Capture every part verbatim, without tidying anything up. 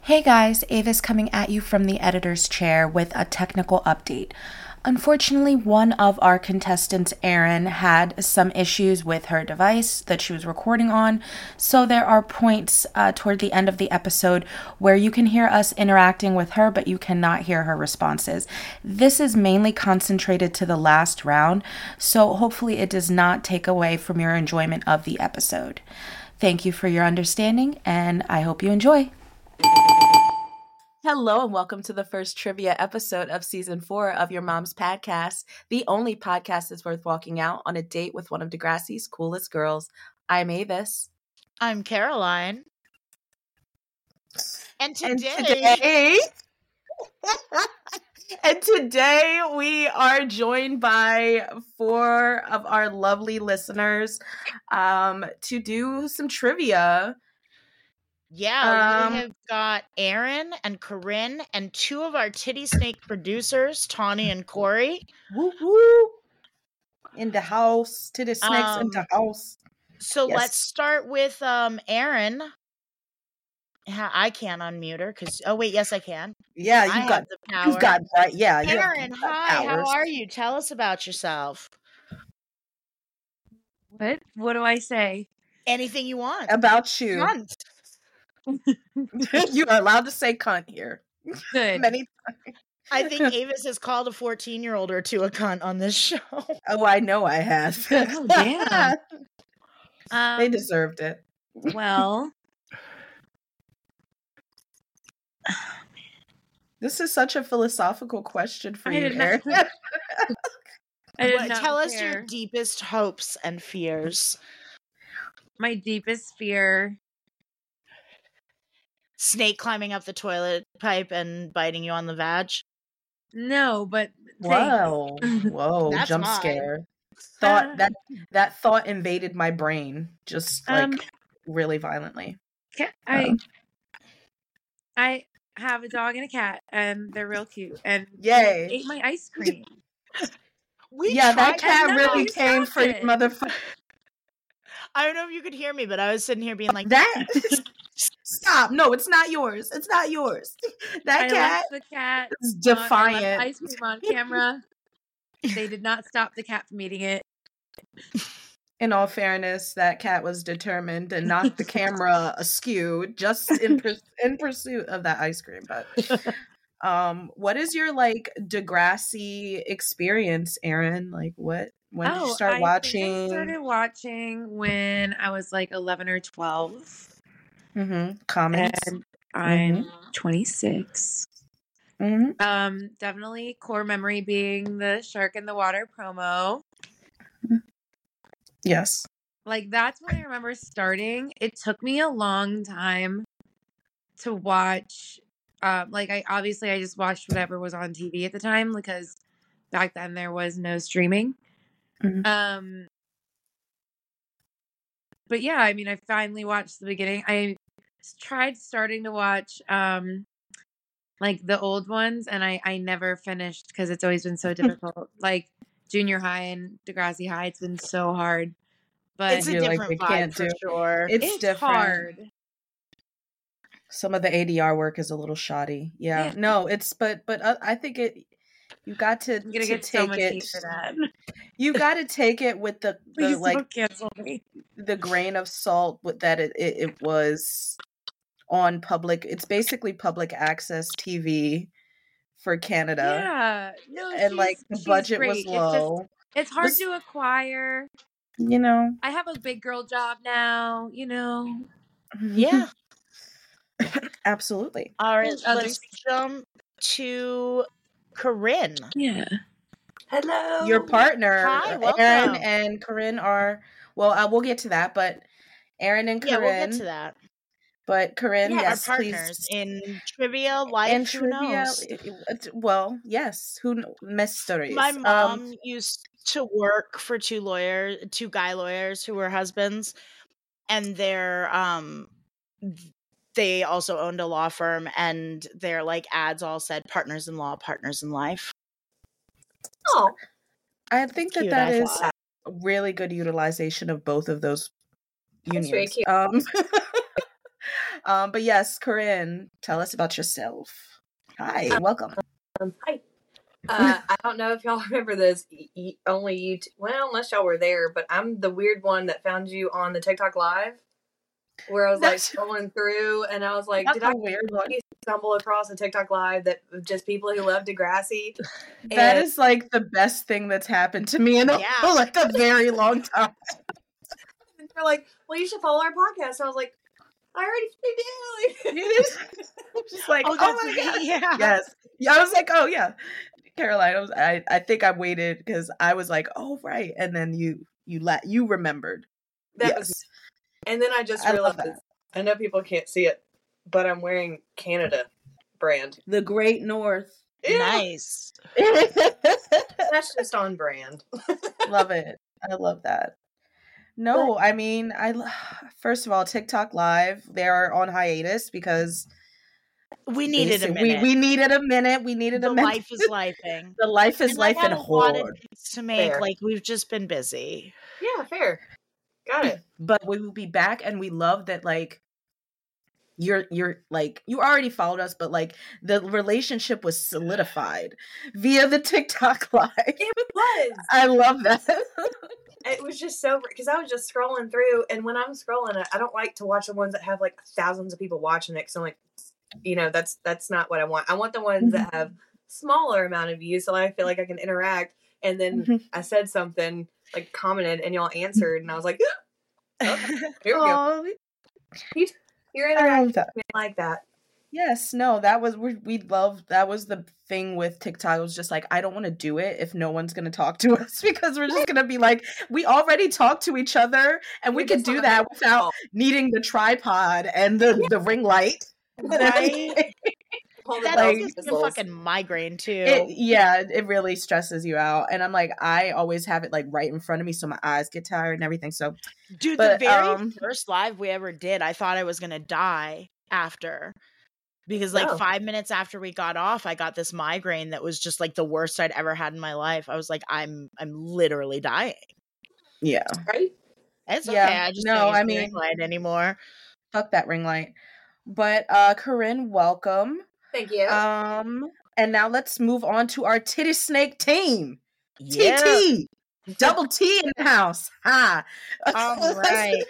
Hey guys, Ava's coming at you from the editor's chair with a technical update. Unfortunately, one of our contestants, Erin, had some issues with her device that she was recording on, so there are points uh, toward the end of the episode where you can hear us interacting with her, but you cannot hear her responses. This is mainly concentrated to the last round, so hopefully it does not take away from your enjoyment of the episode. Thank you for your understanding, and I hope you enjoy. Hello and welcome to the first trivia episode of season four of Your Mom's Podcast, the only podcast that's worth walking out on a date with one of Degrassi's coolest girls. I'm Avis. I'm Caroline. And today... And today, and today we are joined by four of our lovely listeners um, to do some trivia. Yeah, Um, we have got Erin and Corinne and two of our Titty Snake producers, Tawny and Corey. Woo woo! In the house, to the snakes Um, in the house. So Yes. let's start with um Erin. Ha- I can't unmute her because oh wait, yes I can. Yeah, I you have got the power. you've got right. Yeah, you have- Erin, you've got hi, powers. how are you? Tell us about yourself. What? What do I say? Anything you want. About you. Cunt. You are allowed to say cunt here. Good. Many. I think Avis has called a fourteen-year-old or two a cunt on this show. Oh, I know I have. Oh, damn. Um, They deserved it. well, This is such a philosophical question for I you, did not- Erin. I did What- not tell us your prepare. deepest hopes and fears. My deepest fear. Snake climbing up the toilet pipe and biting you on the vag. No, but thank- Whoa, whoa, That's jump mine. scare. Thought Uh, that that thought invaded my brain just like Um, really violently. ca- I Um, I have a dog and a cat, and they're real cute. And Yay. they ate my ice cream. We Yeah, that tried- cat no, really you came stopped for your it. motherfucker. I don't know if you could hear me, but I was sitting here being like, That stop. No, it's not yours. It's not yours. That I cat left the cat. is on- I left defiant. ice cream on camera. They did not stop the cat from eating it. In all fairness, that cat was determined to knock the camera askew just in pur- in pursuit of that ice cream. But um, what is your like Degrassi experience, Erin? Like, what? When did you Oh, start I watching? think I started watching when I was like eleven or twelve. Mm-hmm. Comments. And I'm twenty-six. Mm-hmm. Um, definitely core memory being the Shark in the Water promo. Yes. Like that's when I remember starting. It took me a long time to watch. Um, like I obviously I just watched whatever was on T V at the time because back then there was no streaming. Mhm. Um, but yeah, I mean, I finally watched the beginning. I s- tried starting to watch um like the old ones, and I I never finished because it's always been so difficult. Like Junior High and Degrassi High, it's been so hard. But it's a You're like, different "I vibe can't for do- sure. It's, it's different. hard. Some of the A D R work is a little shoddy. Yeah. Yeah. No, it's but but uh, I think it. You got to, I'm gonna to get take so much it. heat for that. You got to take it with the, the Please like don't cancel me. the grain of salt with that it, it it was on public. It's basically public access T V for Canada, Yeah, no, and like she's- the she's budget great. was It's just- low. It's hard Was- to acquire. You know. I have a big girl job now, you know. Yeah. Absolutely. All right, There's others. let's jump to Corinne. Yeah. Hello. Your partner, Hi, Erin welcome. and Corinne are well. Uh, we'll get to that, but Erin and Yeah, Corinne. we'll get to that. But Corinne, Yeah, yes, our please. partners in trivia, life, And who trivia, knows? it- it- it's- well, yes, who kn- mysteries. My Um, mom used to work for two lawyers, two guy lawyers who were husbands, and they're um they also owned a law firm, and their like ads all said partners in law, partners in life. Oh, I think that Cute, that I is thought. a really good utilization of both of those That's very unions. cute. Um, um, but yes, Corinne, tell us about yourself. Hi, welcome. Um, hi. Uh, I don't know if y'all remember this. Y- y- only you, t- well, unless y'all were there, but I'm the weird one that found you on the TikTok Live, where I was like That's- scrolling through, and I was like, That's did a I weird one. stumble across a TikTok Live that was just people who love Degrassi? That And is like the best thing that's happened to me in a, Yeah. like a very long time. they're like, well, you should follow our podcast. And I was like, I already do. It is just like, Oh, oh, that's my right. god, Yeah. yes, yeah. I was like, oh yeah, Caroline. I was, I, I think I waited because I was like, oh right, and then you, you let, you remembered. That yes, was, and then I just I love realized, that. I know people can't see it, but I'm wearing Canada brand. The Great North. Yeah, Nice. that's just on brand. Love it. I love that. No, I mean, I l- first of all, TikTok Live, they are on hiatus because We needed a basi- we minute. we needed a minute. We needed the a minute. life is lifing. The life is And life I and had a lot of horde. things to make. Fair. Like we've just been busy. Yeah, fair. Got it. But we will be back, and we love that. Like you're you're like you already followed us, but like the relationship was solidified via the TikTok Live. It was. I love that. It was just so because I was just scrolling through, and when I'm scrolling, I- I don't like to watch the ones that have like thousands of people watching it. Because I'm like, you know, that's that's not what I want. I want the ones that have smaller amount of views, so I feel like I can interact. And then Mhm. I said something like commented, and y'all answered, and I was like, okay, here we go. Aw, You're I interacting love that. with me like that. Yes, no, that was we we loved that was the thing with TikTok. It was just like I don't want to do it if no one's gonna talk to us because we're just gonna be like we already talk to each other and we You're could just do not that like, without oh, needing the tripod and the the ring light. and Right? everything. hold the That bells Like and gives me a whistles. fucking migraine too. it, yeah, it really stresses you out, and I'm like I always have it like right in front of me, so my eyes get tired and everything. So, Dude, but the very um, first live we ever did, I thought I was gonna die after. Because like Oh. five minutes after we got off, I got this migraine that was just like the worst I'd ever had in my life. I was like, I'm I'm literally dying. yeah, Right? It's Yeah, okay. I just no, don't use I the ring mean- light anymore. fuck that ring light. But uh, Corinne, welcome. Thank you. Um, and now let's move on to our titty snake team. Yeah. T T, double T in the house. Ha! All right.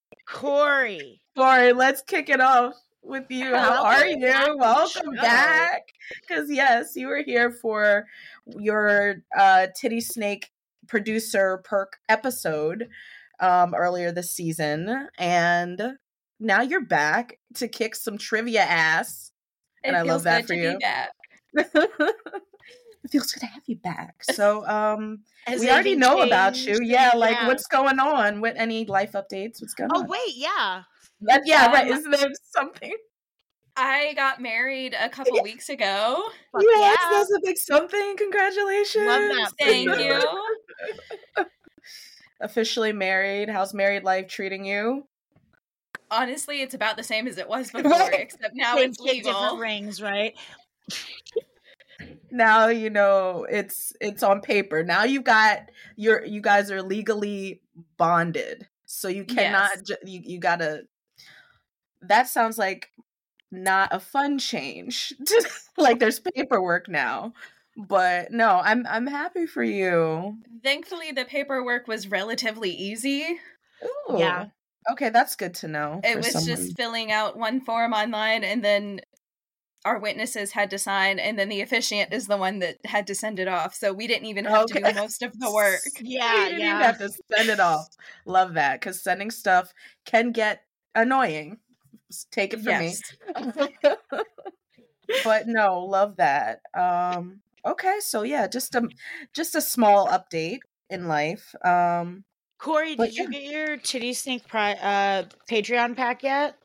Corey. Corey, let's kick it off with you. How Welcome are back you? to the Welcome show. back. Because yes, you were here for your uh, titty snake producer perk episode um, earlier this season, and now you're back to kick some trivia ass. It And I feels love that good for to you. be back. It feels good to have you back. So, um, Has we already anything know about you. changed? Yeah, like Yeah. what's going on? What any life updates? What's going Oh on? wait, yeah. Uh, yeah, right. Um, Isn't there something? I got married a couple Yeah. weeks ago. Fuck Yes, yeah. that's a big something. Congratulations. Love that for Thank you. you. Officially married. How's married life treating you? Honestly, it's about the same as it was before, Right. except now Same it's kid, different legal. rings, right? Now you know it's it's on paper. Now you got your you guys are legally bonded. So you cannot Yes. ju- you you got to that sounds like not a fun change. Like there's paperwork now. But no, I'm I'm happy for you. Thankfully, the paperwork was relatively easy. Ooh. Yeah. Okay, that's good to know. It for was someone. just filling out one form online, and then our witnesses had to sign, and then the officiant is the one that had to send it off. So we didn't even have to Okay. do most of the work. Yeah, you didn't even yeah. have to send it off. Love that because sending stuff can get annoying. S- Take it from Yes. me. But no, love that. Um, okay, so yeah, just a just a small update in life. Um, Corey, But did you get your Titty Snake pri- uh, Patreon pack yet?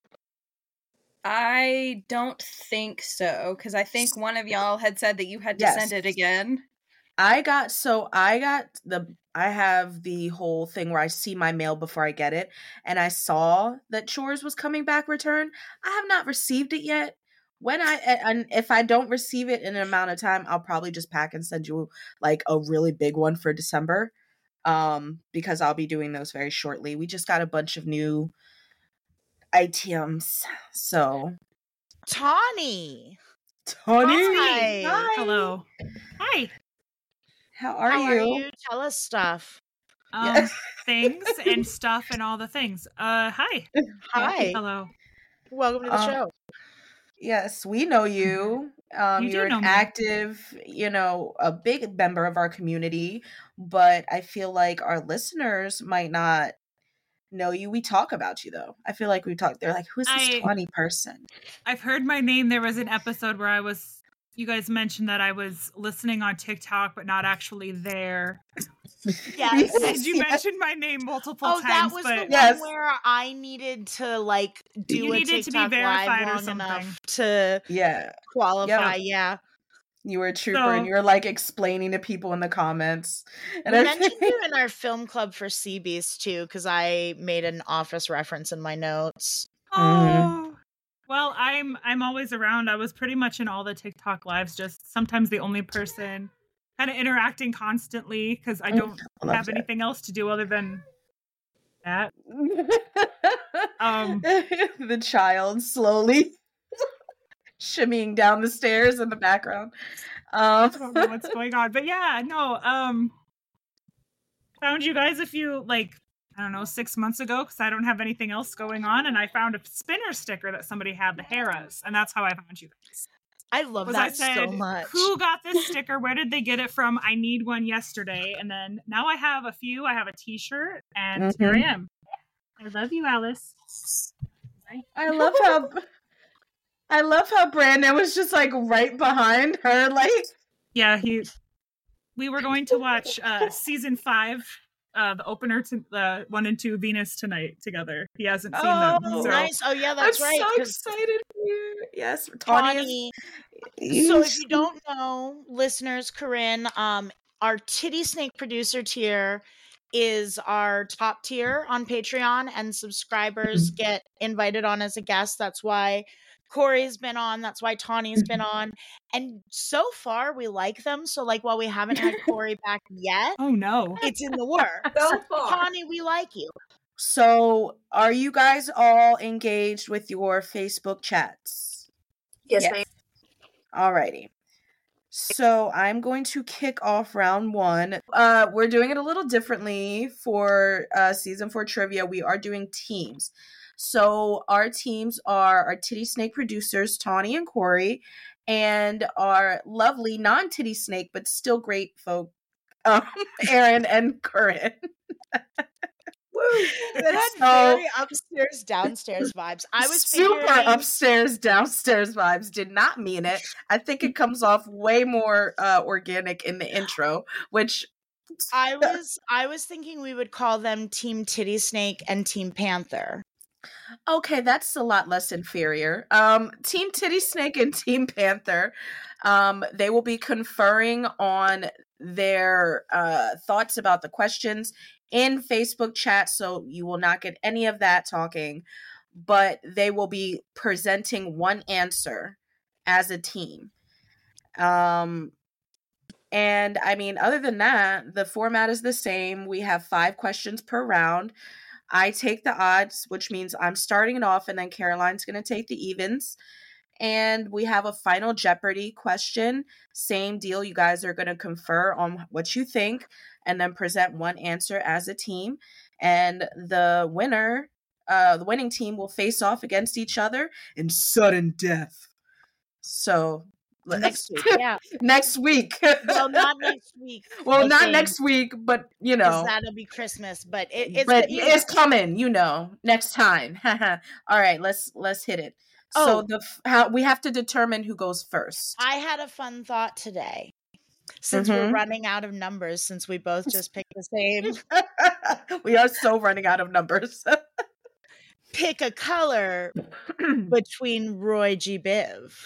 I don't think so, because I think one of y'all had said that you had to Yes. send it again. I got so I got the I have the whole thing where I see my mail before I get it, and I saw that Chores was coming back return. I have not received it yet. When I and if I don't receive it in an amount of time, I'll probably just pack and send you like a really big one for December, um, because I'll be doing those very shortly. We just got a bunch of new items. So, Tawny. Tawny, Hi. hi. Hello. Hi. How are How you? are you? Tell us stuff. Um, Yes. things and stuff and all the things. Uh, hi. Hi. Hello. Welcome to the Um, show. Yes, we know you. Um, You do you're an know me. active, you know, a big member of our community, but I feel like our listeners might not know you. We talk about you though. I feel like we talk. They're like, "Who's this I- Tawny person?" I've heard my name. There was an episode where I was, you guys mentioned that I was listening on TikTok, but not actually there. Yes. And you yes. mentioned my name multiple Oh, times, that was but the one Yes. where I needed to like do You a needed to be TikTok live verified or long something. enough to Yeah, qualify. Yeah. you were a trooper, and So- you were like explaining to people in the comments. And We I mentioned think- you in our film club for Sea Beast too, because I made an office reference in my notes. Oh. Well, I'm I'm always around. I was pretty much in all the TikTok lives, just sometimes the only person kind of interacting constantly because I don't I love have that. anything else to do other than that. Um, the child slowly shimmying down the stairs in the background. Um, I don't know what's going on, but yeah, no. Um, found you guys a few like I don't know six months ago because I don't have anything else going on, and I found a spinner sticker that somebody had, the Harrahs, and that's how I found you guys. I love Was that I said, so much. who got this sticker? Where did they get it from? I need one yesterday, and then now I have a few. I have a T-shirt, and here I am. I love you, Alice. I love how I love how Brandon was just like right behind her, like Yeah, he. We were going to watch uh, season five, uh, the opener to the one and two Venus tonight together. He hasn't seen them, Oh, so Nice. Oh yeah, that's I'm right. so 'cause excited for you. Yes, Tawny Tawny. is. So if you don't know, listeners, Corinne, um, our Titty Snake producer tier is our top tier on Patreon, and subscribers get invited on as a guest. That's why Corey's been on. That's why Tawny's been on. And so far, we like them. So, like, while we haven't had Corey back yet, oh no. it's in the works. So far. Tawny, we like you. So, are you guys all engaged with your Facebook chats? Yes, Yes. ma'am. Alrighty. So I'm going to kick off round one. Uh, we're doing it a little differently for uh, season four trivia. We are doing teams. So our teams are our Titty Snake producers, Tawny and Corey, and our lovely non-Titty Snake but still great folk, um, Aaron and Corinne. Woo! That had So- very upstairs, downstairs vibes. I was super figuring, upstairs, downstairs vibes. Did not mean it. I think it comes off way more uh, organic in the intro, which I was I was thinking we would call them Team Titty Snake and Team Panther. okay, that's a lot less inferior. Um, Team Titty Snake and Team Panther, um, they will be conferring on their uh, thoughts about the questions in Facebook chat, so you will not get any of that talking, but they will be presenting one answer as a team. Um, and I mean, other than that, the format is the same. We have five questions per round. I take the odds, which means I'm starting it off, and then Caroline's going to take the evens. And we have a final Jeopardy question. Same deal. You guys are going to confer on what you think and then present one answer as a team. And the winner, uh, the winning team will face off against each other in sudden death. So let's- Next week, yeah. next week. Well, not next week. well, I not think, next week, but you 'cause know. that'll be Christmas. But it, it's but you it's know. coming, you know, next time. All right, let's let's hit it. So Oh. the f- how we have to determine who goes first. I had a fun thought today. Since we're Mhm. running out of numbers, since we both just picked the same, we are so running out of numbers. pick a color between Roy G. Biv.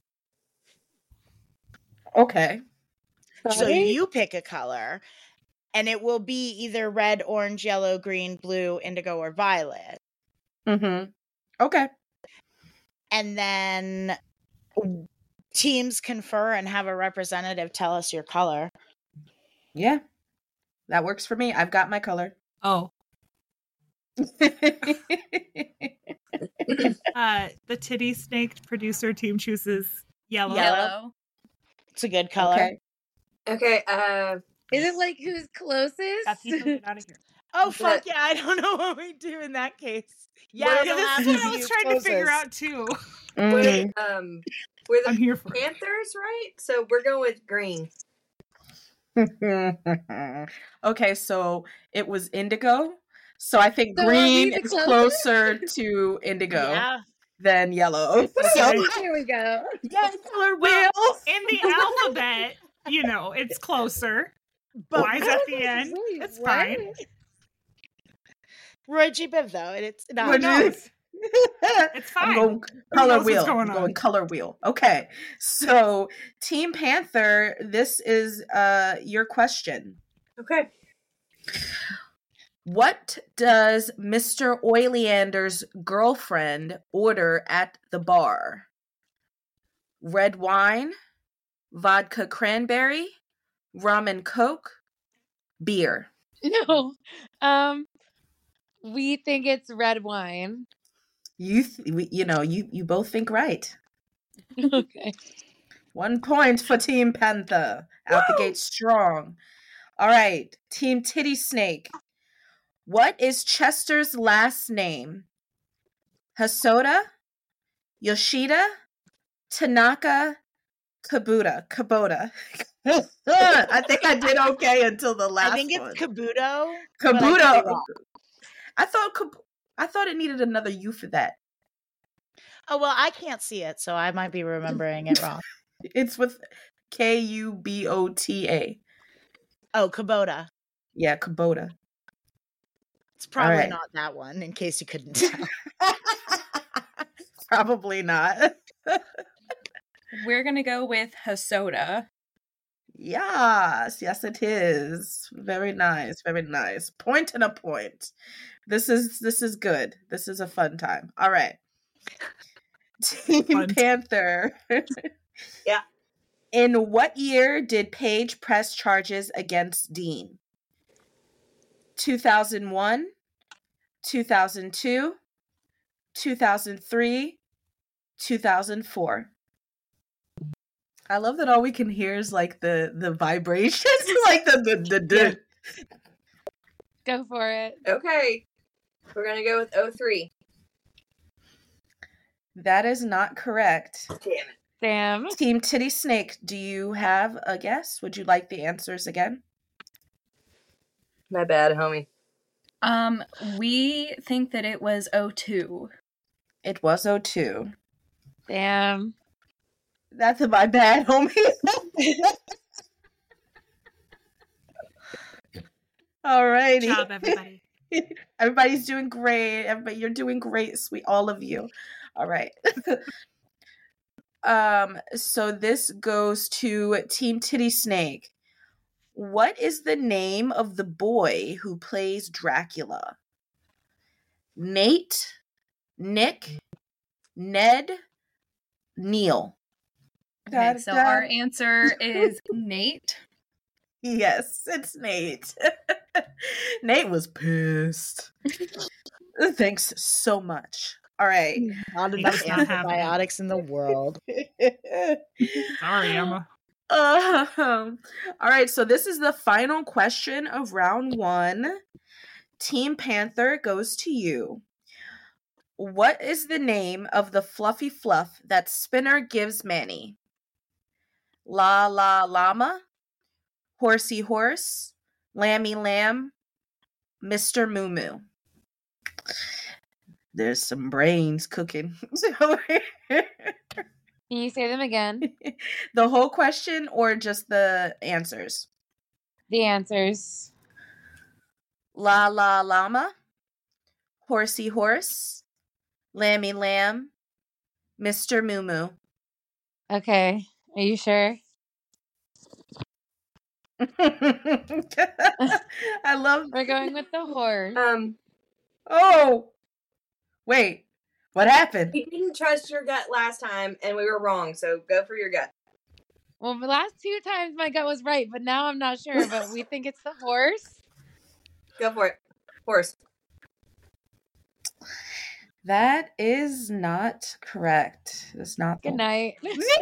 Okay. So you pick a color, and it will be either red, orange, yellow, green, blue, indigo, or violet. Mm-hmm. Okay. And then teams confer and have a representative tell us your color. Yeah. That works for me. I've got my color. Oh. Uh, the titty snake producer team chooses yellow. Yellow. It's a good color. Okay. Okay, uh, Is it like who's closest? Cathito, get out of here. Oh fuck yeah! I don't know what we do in that case. Yeah, What it'll Yeah, have this is to what I be was who's trying to figure closest. out too. Mm. we're, um, we're the I'm here for it. Panthers, right? So we're going with green. Okay, so it was indigo. So I think So are we green the is closest? closer to indigo Yeah. than yellow. So Okay. Here we go. yeah, color Well, wheel. In the alphabet, you know, it's closer. But Y's at the end. Wait, It's what? fine. Roy G. Biv though, and it's not. Would no, you- it's- It's I'm fine. going Who color knows what's wheel. going I'm going on? color wheel. Okay. So Team Panther, this is uh your question. Okay. What does Mister Oileander's girlfriend order at the bar? Red wine, vodka cranberry, rum and coke, beer. No. Um, we think it's red wine. You th- we- you know, you you both think right. Okay. One point for Team Panther. Out the gate strong. All right, Team Titty Snake. What is Chester's last name? Hosoda, Yoshida, Tanaka, Kabuta. Kubota. I think I did okay until the last I think it's one. Kabuto. but I could be Kabuto. wrong. I thought Kab- I thought it needed another U for that. Oh well, I can't see it, so I might be remembering it wrong. It's with K U B O T A. Oh, Kubota. Yeah, Kubota. It's probably right. not that one, in case you couldn't tell. Probably not. We're gonna go with Hosoda. Yes, yes, it is. Very nice, very nice. Point and a point. This is this is good. This is a fun time. All right. Team Fun. Panther. Yeah. In what year did Paige press charges against Dean? two thousand one, two thousand two, two thousand three, two thousand four. I love that all we can hear is like the the vibrations, like the the, the, the. Go for it. Okay. We're gonna go with oh three. That is not correct. Damn it. Sam. Team Titty Snake, do you have a guess? Would you like the answers again? My bad, homie. Um, we think that it was oh two. It was oh two. Sam. That's my bad, homie. All righty. Good job, everybody. Everybody's doing great. Everybody, you're doing great, sweet, all of you. All right. um. So this goes to Team Titty Snake. What is the name of the boy who plays Dracula? Nate, Nick, Ned, Neil. Okay, so our answer is Nate. Yes, it's Nate. Nate was pissed. Thanks so much. All right. Not It's enough not happening. antibiotics in the world. Sorry, Emma. Um, all right, so this is the final question of round one. Team Panther goes to you. What is the name of the fluffy fluff that Spinner gives Manny? La La Llama, Horsey Horse, Lammy Lamb, Mister Moo Moo. There's some brains cooking. Can you say them again? The whole question or just the answers? The answers. La La Llama, Horsey Horse, Lammy Lamb, Mister Moo Moo. Okay. Are you sure? I love. We're going with the horse. Um, Oh, wait. What happened? we didn't trust your gut last time, and we were wrong. So go for your gut. Well, the last two times my gut was right, but now I'm not sure. But we think it's the horse. Go for it. Horse. That is not correct. That's not Good the night.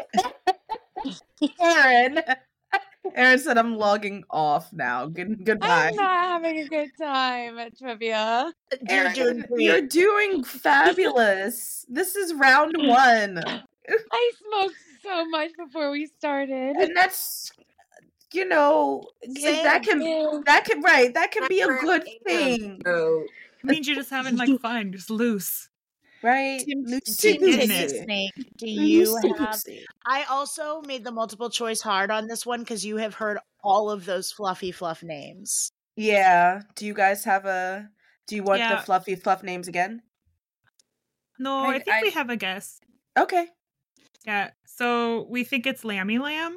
Aaron. Aaron said I'm logging off now. Good goodbye. I'm not having a good time at trivia. You're doing Aaron, great. you're doing fabulous. This is round one. I smoked so much before we started. And that's, you know, Same. that can Ew. that can right, that can be a Never good am. thing. Oh, It means you're just having like fun, just loose. Right? Tim, Lucy Tim Titty Goosey. Snake, do you Lucy have? Goosey. I also made the multiple choice hard on this one because you have heard all of those fluffy fluff names. Yeah. Do you guys have a do you want Yeah. the fluffy fluff names again? No, I- I, think I- we have a guess. Okay. Yeah. So we think it's Lammy Lamb.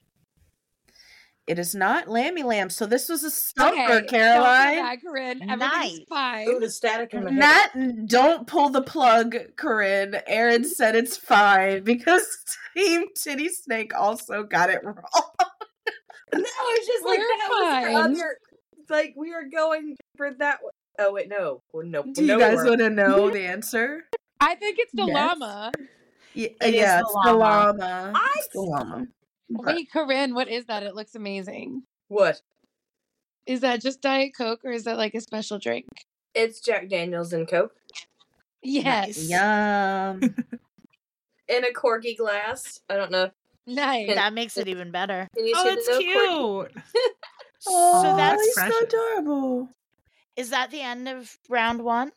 It is not Lammy Lamb. So this was a stumper, Okay, Caroline. Don't feel bad, Corinne. Everything's Nice. fine. ooh, the static in my head. Not don't pull the plug, Corinne. Aaron said it's fine because Team Titty Snake also got it wrong. No, it's just like We're that was fine. our other. Like we were going for that one. Oh wait, no, well, no. Do you no, guys we're- want to know the answer? I think it's the Yes. llama. Yeah, It is yeah the it's the llama. llama. I- It's the llama. But- Wait, Corinne, what is that? It looks amazing. What? Is that just Diet Coke or is that like a special drink? It's Jack Daniels and Coke Yes. Yum. in a corky glass. I don't know. Nice. That makes it even better. Can you Oh, see that's the no corky? cute. Oh, So that's he's so precious. adorable. Is that the end of round one?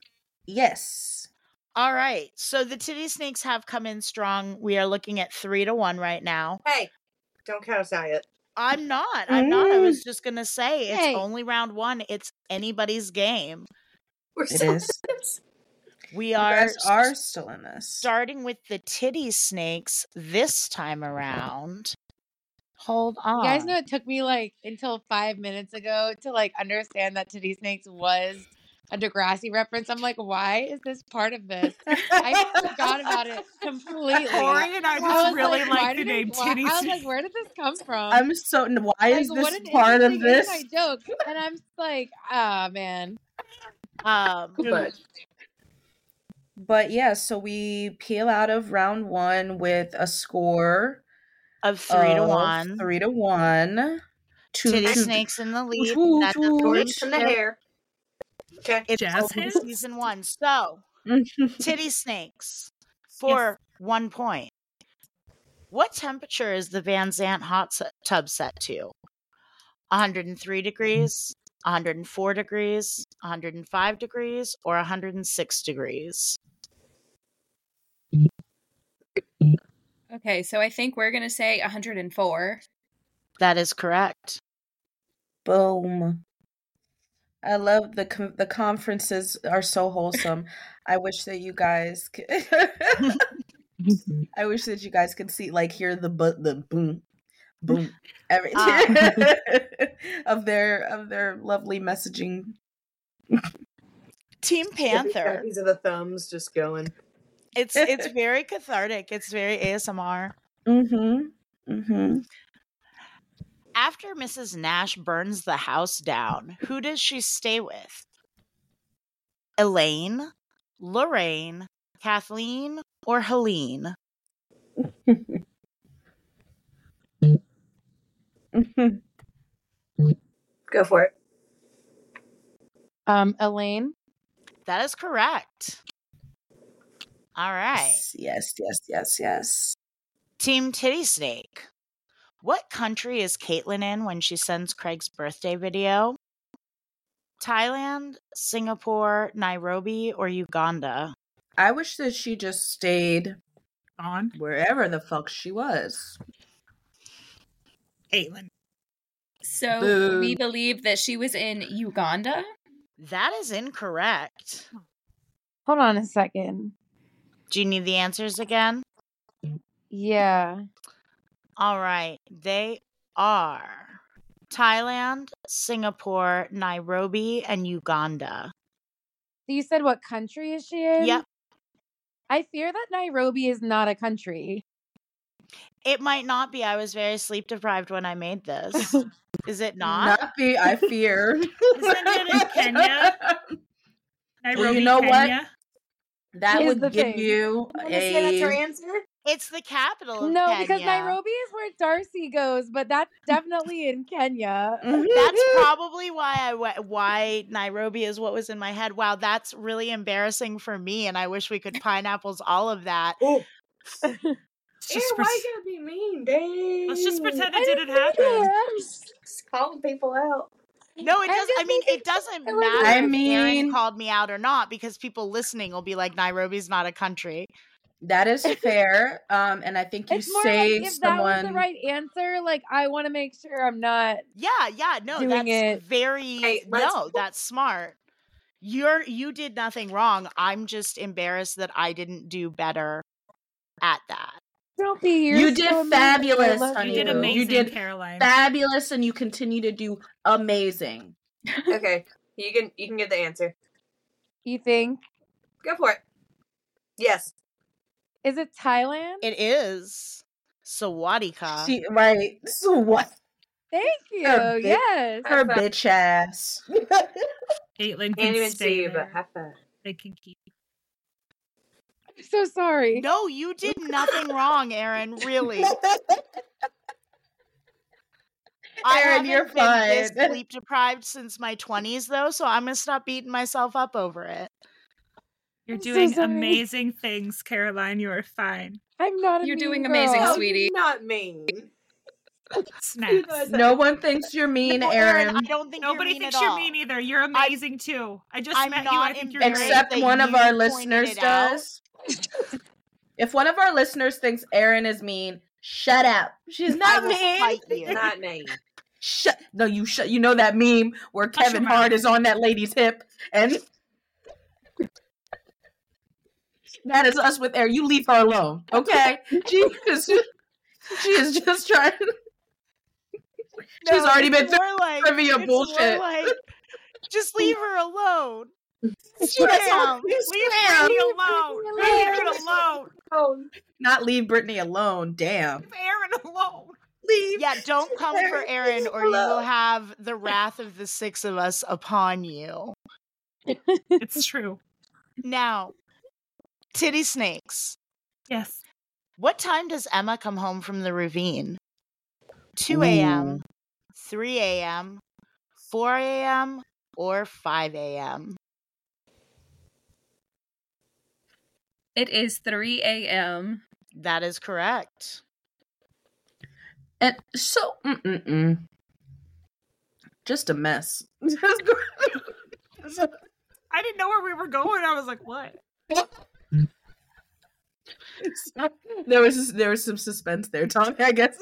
Yes. All right. So the Titty Snakes have come in strong. We are looking at three to one right now. Hey, don't count us out yet. I'm not. I'm not. I Mm. was just gonna say it's Hey. only round one. It's anybody's game. We're It so is. We You are guys are still in this. starting with the Titty Snakes this time around. Hold on. You guys know it took me like until five minutes ago to like understand that Titty Snakes was a Degrassi reference. I'm like, why is this part of this? I forgot about it completely. Corey and I I just was really like, why like the did it- name why- Titty I was Snake. like, where did this come from? I'm so. Why like, is what this an part of interesting this? inside joke. And I'm just like, ah, man. Um, Too much. But yeah, so we peel out of round one with a score of three to of one. Three to one. Two, Titty two- Snakes in the lead. Toot, That toot, doesn't toot. mean Torch from the shit. hair. Okay. It's Jazz only hands? season one. So, Titty Snakes for one point. What temperature is the Van Zant hot s- tub set to? one hundred three degrees, one hundred four degrees, one hundred five degrees, or one hundred six degrees? Okay, so I think we're gonna say one hundred four. That is correct. Boom. I love the con- the conferences are so wholesome. I wish that you guys could I wish that you guys could see like hear the bu- the boom boom every Ah. of their of their lovely messaging. Team Panther. These are the thumbs just going. It's it's very cathartic. It's very A S M R. Mhm. Mhm. After Missus Nash burns the house down, who does she stay with? Elaine, Lorraine, Kathleen, or Helene? Mhm. Go for it. Um, Elaine. That is correct. All right. Yes, yes, yes, yes. Team Titty Snake. What country is Caitlin in when she sends Craig's birthday video? Thailand, Singapore, Nairobi, or Uganda? I wish that she just stayed On wherever the fuck she was. Caitlin. So Boo. we believe that she was in Uganda. That is incorrect. Hold on a second. Do you need the answers again? Yeah. All right. They are Thailand, Singapore, Nairobi, and Uganda. So you said what country is she in? Yep. I fear that Nairobi is not a country. It might not be. I was very sleep deprived when I made this. Is it not? Not be, I fear. Isn't it in Kenya? Nairobi, Well, you know what? Kenya. That Here's would the give thing. you You want to say that's her a. answer? It's the capital of No, Kenya. because Nairobi is where Darcy goes, but that's definitely in Kenya. That's probably why I went, why Nairobi is what was in my head. Wow, that's really embarrassing for me, and I wish we could pineapples all of that. Oh, Let's Ew, just, why pres- you gotta be mean? Dang. let's just pretend I it didn't didn't mean happen. it. Just calling people out. No, it I'm does. just I mean, thinking- it doesn't I was matter I if Aaron mean- called me out or not, because people listening will be like, Nairobi's not a country. That is fair. Um, and I think you It's more saved like if that was someone. the right answer, like I want to make sure I'm not. Yeah, yeah, no, Doing that's it. very Hey, let's- no, that's smart. You're you did nothing wrong. I'm just embarrassed that I didn't do better at that. Don't be. You're You so did amazing. fabulous, I love honey. You did You amazing, did Caroline. Fabulous, and you continue to do amazing. Okay, you can you can get the answer. You think? Go for it. Yes. Is it Thailand? It is Sawadika. She, right. So what? Thank you. Her big- Yes. Her High five. bitch ass. Caitlin Can't can even stay see you, but there. high five. They can keep. I'm so sorry. No, you did nothing wrong, Aaron. Really. I Aaron, haven't you're been fine. this sleep deprived since my twenties, though, so I'm gonna stop beating myself up over it. You're I'm so doing sorry. amazing things, Caroline. You are fine. I'm not a You're mean doing girl. amazing, Oh, sweetie. you're not mean. Snaps. guys- No one thinks you're mean, No, Aaron. I don't think Nobody you're mean thinks at you're all. mean either. You're amazing too. I just I'm met you. not I think you're embarrassed great. Except that one of you our pointed listeners it out. does. If one of our listeners thinks Aaron is mean, shut up. She's I not will mean. fight you. Not mean. Shut. No, you shut. You know that meme where Hush Kevin your mouth. Hart is on that lady's hip, and that is us with Aaron. You leave her alone, okay? She is. She is just trying. She's No, already it's been through more like, trivia it's bullshit. More like, just leave her alone. She is Damn. on- Leave Damn. Brittany alone. Leave Leave Aaron Aaron alone. Oh, Not leave Brittany alone. Damn. Leave Aaron alone. Leave. Yeah, don't come for Aaron, Aaron, or you will alone. have the wrath of the six of us upon you. It's true. Now, titty snakes. Yes. What time does Emma come home from the ravine? two a.m., three a.m., four a.m., or five a.m.? It is three a.m. That is correct. And so, mm-mm-mm. Just a mess. I didn't know where we were going. I was like, what? there was there was some suspense there, Tommy, I guess.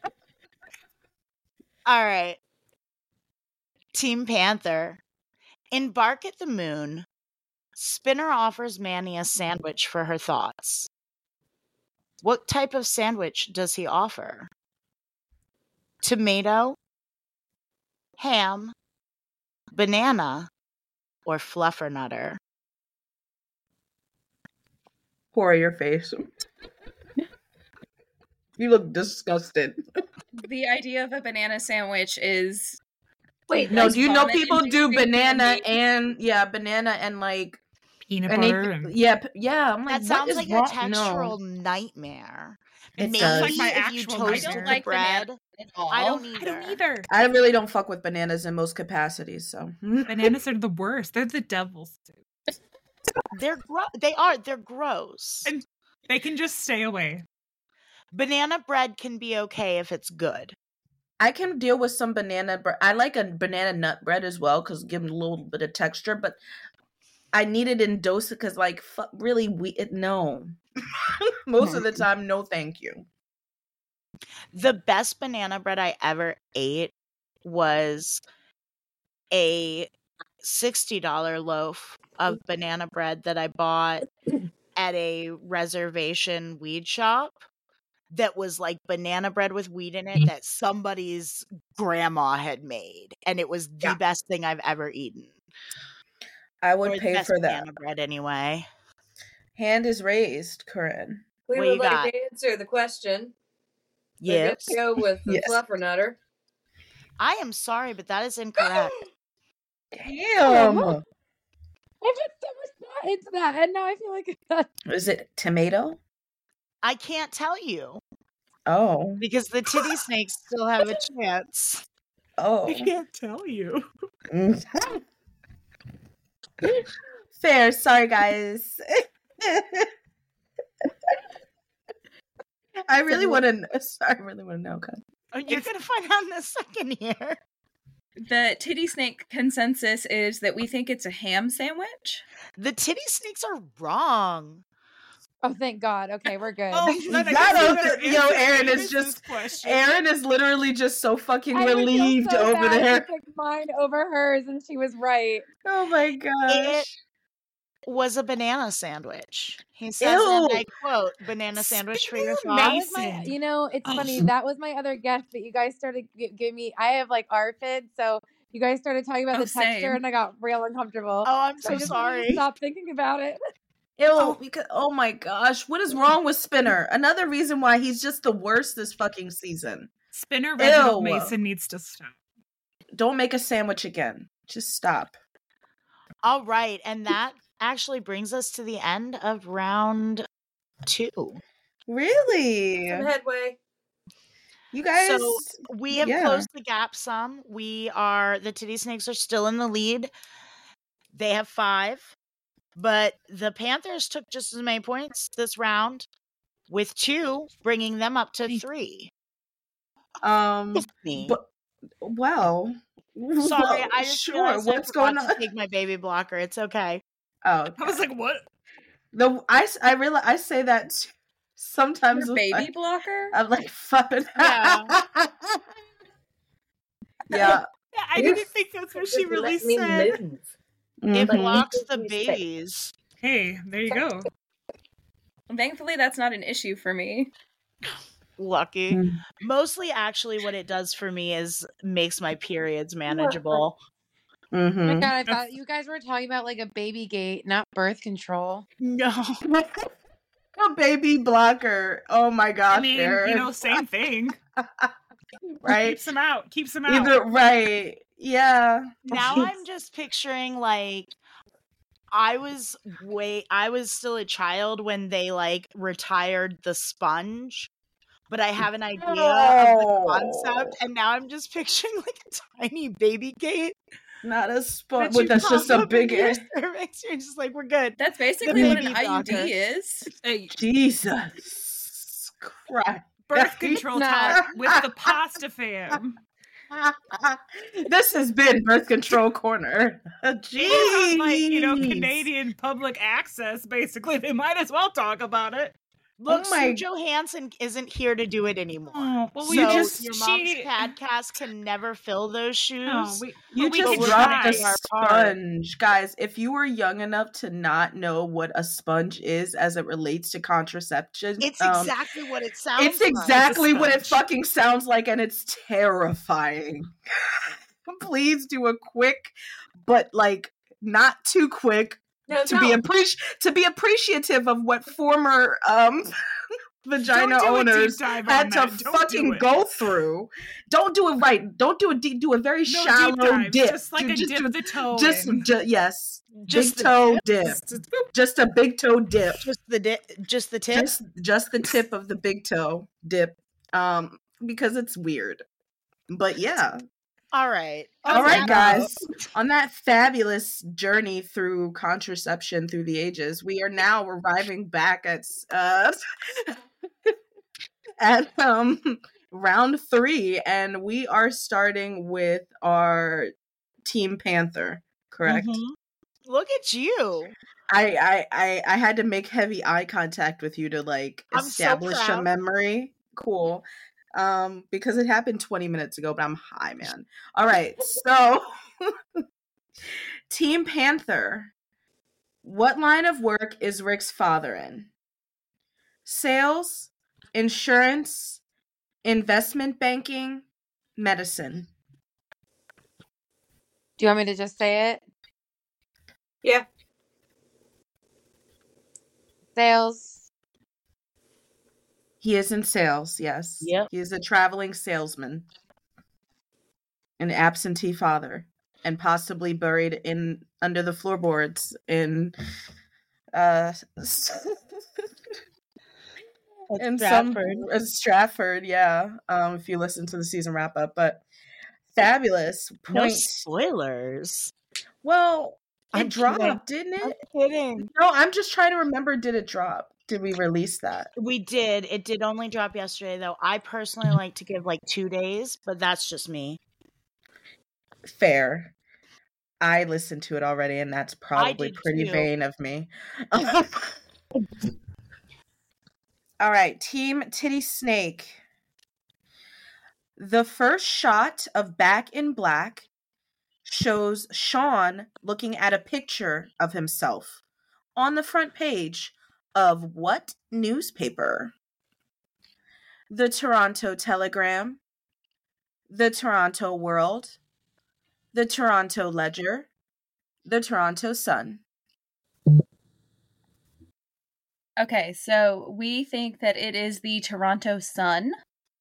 All right. Team Panther. In Bark at the Moon, Spinner offers Manny a sandwich for her thoughts. What type of sandwich does he offer? Tomato, ham, banana, or fluffernutter? Pour your face. You look disgusted. The idea of a banana sandwich is wait. No, Like do you know vomit people do inducing banana candy. and yeah, banana and like Peanut and butter. it- and- yeah, p- yeah. I'm like, That what sounds is like wrong? a textural No. nightmare. It Maybe does. Like my if you actual I toasted nightmare. don't the like bread. banana at all. I don't either. I don't either. I really don't fuck with bananas in most capacities. So Bananas are the worst. They're the devil's too. They're gro- They are. They're gross. And- They can just stay away. Banana bread can be okay if it's good. I can deal with some banana bread. I like a banana nut bread as well because give them a little bit of texture. But I need it in doses because, like, fu- really, we it, no. Most of the time, no, thank you. The best banana bread I ever ate was a sixty dollars loaf of banana bread that I bought at a reservation weed shop that was like banana bread with weed in it that somebody's grandma had made. And it was the Yeah. best thing I've ever eaten. I Or would the pay best for that. banana bread anyway. Hand is raised, Corinne. We What would you like got? to answer the question. We're Yes. good to go with the Yes. fluffernutter. I am sorry, but that is incorrect. Damn. I put so much thought into that, and now I feel like Is it tomato? I can't tell you Oh. because the titty snakes still have a chance. Oh. I can't tell you. Fair. Sorry, guys. I really want to know. Sorry, I really want to know. Okay. Oh, you're going to find out in a second here. The titty snake consensus is that we think it's a ham sandwich. The titty snakes are wrong. oh, thank God. Okay, we're good. Oh, then I That guess you was better it. Yo, answer Aaron is Amos' just- question. Aaron is literally just so fucking I would feel relieved so over bad there. to pick mine over hers, and she was right. Oh my gosh. Was a banana sandwich. He says, Ew. and I quote, banana sandwich for your Spinner That thoughts. was my, Mason. you know, it's Oh. funny. That was my other guess, but you guys started gi- giving me. I have like R F I D, so you guys started talking about Oh, the texture, same. and I got real uncomfortable. Oh, I'm So so I just wanted to sorry. stop thinking about it. Ew, Oh. because oh my gosh, what is wrong with Spinner? Another reason why he's just the worst this fucking season. Spinner Reginald Ew. Mason needs to stop. Don't make a sandwich again. Just stop. All right. And that actually brings us to the end of round two. Really? Some headway. You guys So we have yeah. closed the gap some. We are, the titty snakes are still in the lead. They have five. But the Panthers took just as many points this round, with two, bringing them up to three. um Me. but well Sorry, well, I just sure. realized I What's forgot going to on? take my baby blocker. It's okay. Oh, I was like, what? the I s- I realize I say that t- sometimes Your with baby my- blocker? I'm like fucking Yeah. yeah. Yeah, I didn't think that's what she Just really let me said. move. It Mhm. blocks the You say- babies. Hey, there you go. Thankfully, that's not an issue for me. Lucky. Mm. Mostly, actually, what it does for me is makes my periods manageable. Oh my Mhm. God, I thought you guys were talking about like a baby gate, not birth control. No. A baby blocker. Oh my gosh, I mean, Aaron. you know, same thing. right? Keeps them out. Keeps them out. Either right. Yeah. Now I'm just picturing like I was way I was still a child when they like retired the sponge, but I have an idea of the concept, and now I'm just picturing like a tiny baby gate Not a that sponge. you That's just a pop up big into your ass. cervix. You're just like, we're good. That's basically what an baby I U D blocker. is. Hey, Jesus Christ. birth control Nah. talk with the pasta fam. This has been Birth Control Corner. Jeez. It's like, you know, Canadian public access, basically. They might as well talk about it. Look, Oh my- Sue Johansson isn't here to do it anymore. Oh, well, so we just your mom's she. podcast can never fill those shoes. No, we, You but we just can dropped try. the our part. sponge. Guys, if you were young enough to not know what a sponge is as it relates to contraception, It's um, exactly what it sounds it's like. exactly what it sponge. fucking sounds like, and it's terrifying. Please do a quick, but like not too quick No, to be don't. appreci- to be appreciative of what former um vagina Don't do a deep owners dive had on to that. Don't do fucking it. go through. Don't do it right. Don't do a deep. Do a very No shallow deep dives, dip. just like Do- a just dip do- the toe just, in. ju- yes, Just big the toe dip. Just- just boop. Just a big toe dip. Just the di- just the tip. Just just the tip of the big toe dip. Um, because it's weird. But yeah. All right. All On right, that guys. On that fabulous journey through contraception through the ages, we are now arriving back at uh at um round three, and we are starting with our Team Panther. Correct. Mhm. Look at you. I, I I I had to make heavy eye contact with you to like I'm so establish a proud. memory. Cool. Um, because it happened twenty minutes ago, but I'm high, man. All right, so Team Panther. What line of work is Rick's father in? Sales, insurance, investment banking, medicine. Do you want me to just say it? Yeah. Sales. He is in sales, yes. Yep. He is a traveling salesman, an absentee father, and possibly buried in under the floorboards in uh in Stratford. some uh, Stratford, yeah. Um, if you listen to the season wrap up, but fabulous No point. spoilers. Well, it I'm dropped, kidding. didn't I'm it? kidding. No, I'm just trying to remember. Did it drop? Did we release that? We did. It did only drop yesterday, though. I personally like to give like two days, but that's just me. Fair. I listened to it already, and that's probably did pretty too. vain of me. All right, Team Titty Snake. The first shot of Back in Black shows Sean looking at a picture of himself on the front page of what newspaper? The Toronto Telegram, the Toronto World, the Toronto Ledger, the Toronto Sun. Okay, so we think that it is the Toronto Sun.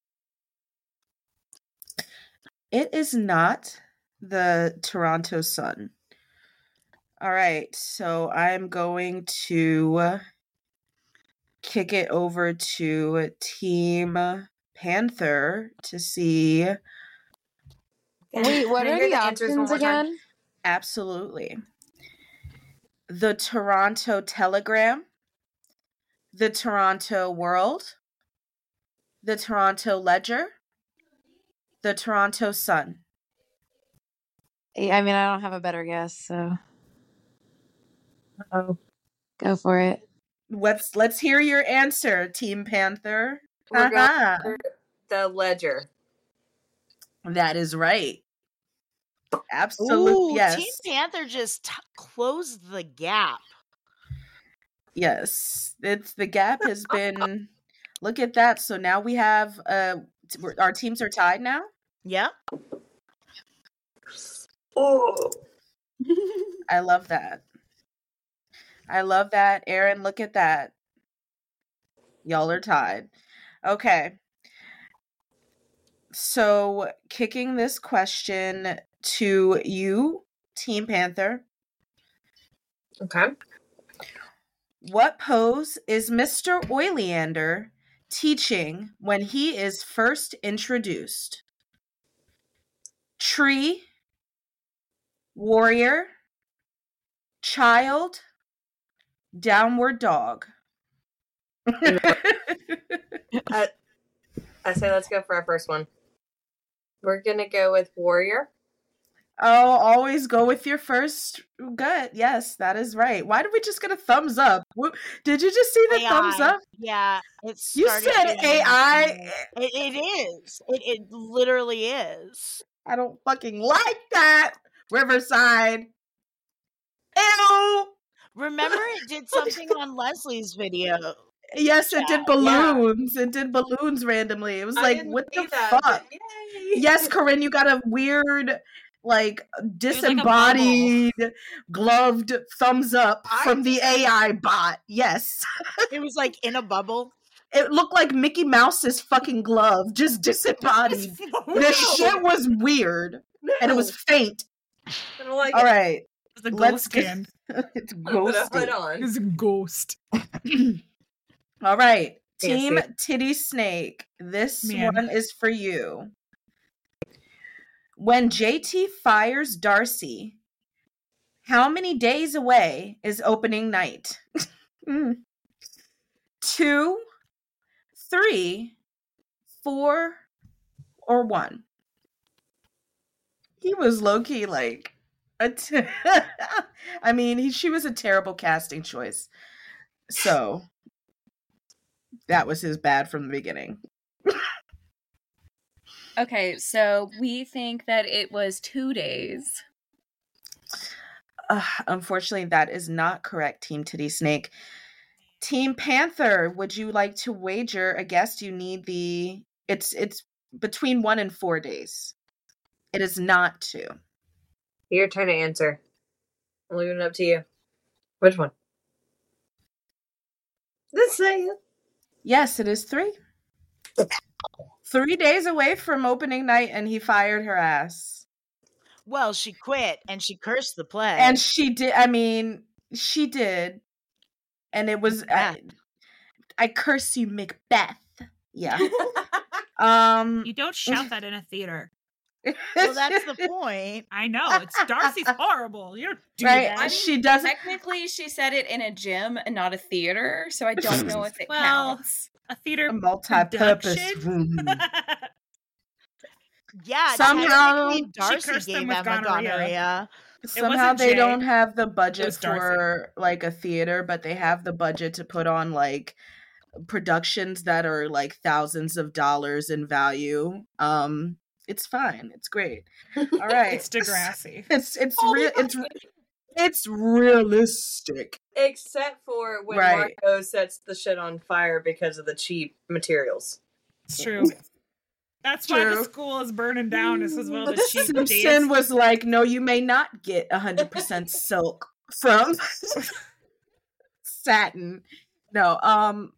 It is not the Toronto Sun. All right, so I'm going to kick it over to Team Panther to see. Wait, what Can I are hear the answers one options more time? again? Absolutely. The Toronto Telegram, the Toronto World, the Toronto Ledger, the Toronto Sun. I mean, I don't have a better guess, so Oh, go for it. Let's let's hear your answer, Team Panther. we're going Haha. for the Ledger. That is right. Absolutely. Ooh, Yes. Team Panther just t- closed the gap. Yes. It's the gap has been. Look at that. So now we have uh t- we're- our teams are tied now. Yep. Oh, I love that. I love that. Aaron, look at that. Y'all are tied. Okay. So, kicking this question to you, Team Panther. okay. What pose is Mister Oleander teaching when he is first introduced? Tree, warrior, child, downward dog. I, I say let's go for our first one. We're gonna go with Warrior. Oh, always go with your first gut. Yes, that is right. Why did we just get a thumbs up? Wh- Did you just see the A I. thumbs up? Yeah, it You started said doing A I. that. It, it is. It, it literally is. I don't fucking like that. Riverside. Ew. Remember, it did something on Leslie's video. Yes, it did Yeah. balloons. It did balloons randomly. It was I like, didn't what see the that, fuck? but yay! Yes, Corinne, you got a weird, like, like a disembodied, gloved thumbs up I from the A I bot. Yes. It was like in a bubble. It looked like Mickey Mouse's fucking glove, just disembodied. This shit was weird. No. And it was faint. I don't like All it. right. It's a Let's ghost get- hand. It's Put a hood ghosted. on. It's a ghost. All right. Can't Team see it. Titty Snake. This Man. one is for you. When J T fires Darcy, how many days away is opening night? Mm. Two, three, four, or one? He was low-key like a t- I mean, he, she was a terrible casting choice. So that was his bad from the beginning. Okay, so we think that it was two days. Uh, unfortunately, that is not correct, Team Titty Snake. Team Panther, would you like to wager a guess? You need the it's it's between one and four days. It is not two. Your turn to answer. I'm leaving it up to you. Which one? Let's say it. Yes, it is three. Three days away from opening night, and he fired her ass. Well, she quit and she cursed the play. And she did. I mean, she did. And it was, Yeah. I, I curse you, Macbeth. Yeah. um. You don't shout that in a theater. Well, that's the point. I know. It's Darcy's horrible. You don't do Right. that. I mean, She doesn't. Technically, she said it in a gym and not a theater, so I don't know if it Well, counts. A theater A multi-purpose production? room. Yeah, Somehow- technically She Darcy cursed them gave with them a gonorrhea. gonorrhea. Somehow wasn't they Jay. don't have the It budget was Darcy. for like a theater, but they have the budget to put on like productions that are like thousands of dollars in value. Um, it's fine. It's great. All right. It's Degrassi. It's it's Oh, real. yeah. It's it's realistic. Except for when Right. Marco sets the shit on fire because of the cheap materials. It's true. That's why True. the school is burning down, is as well the cheap Simpson dance. was like, "No, you may not get a hundred percent silk from satin." No. Um.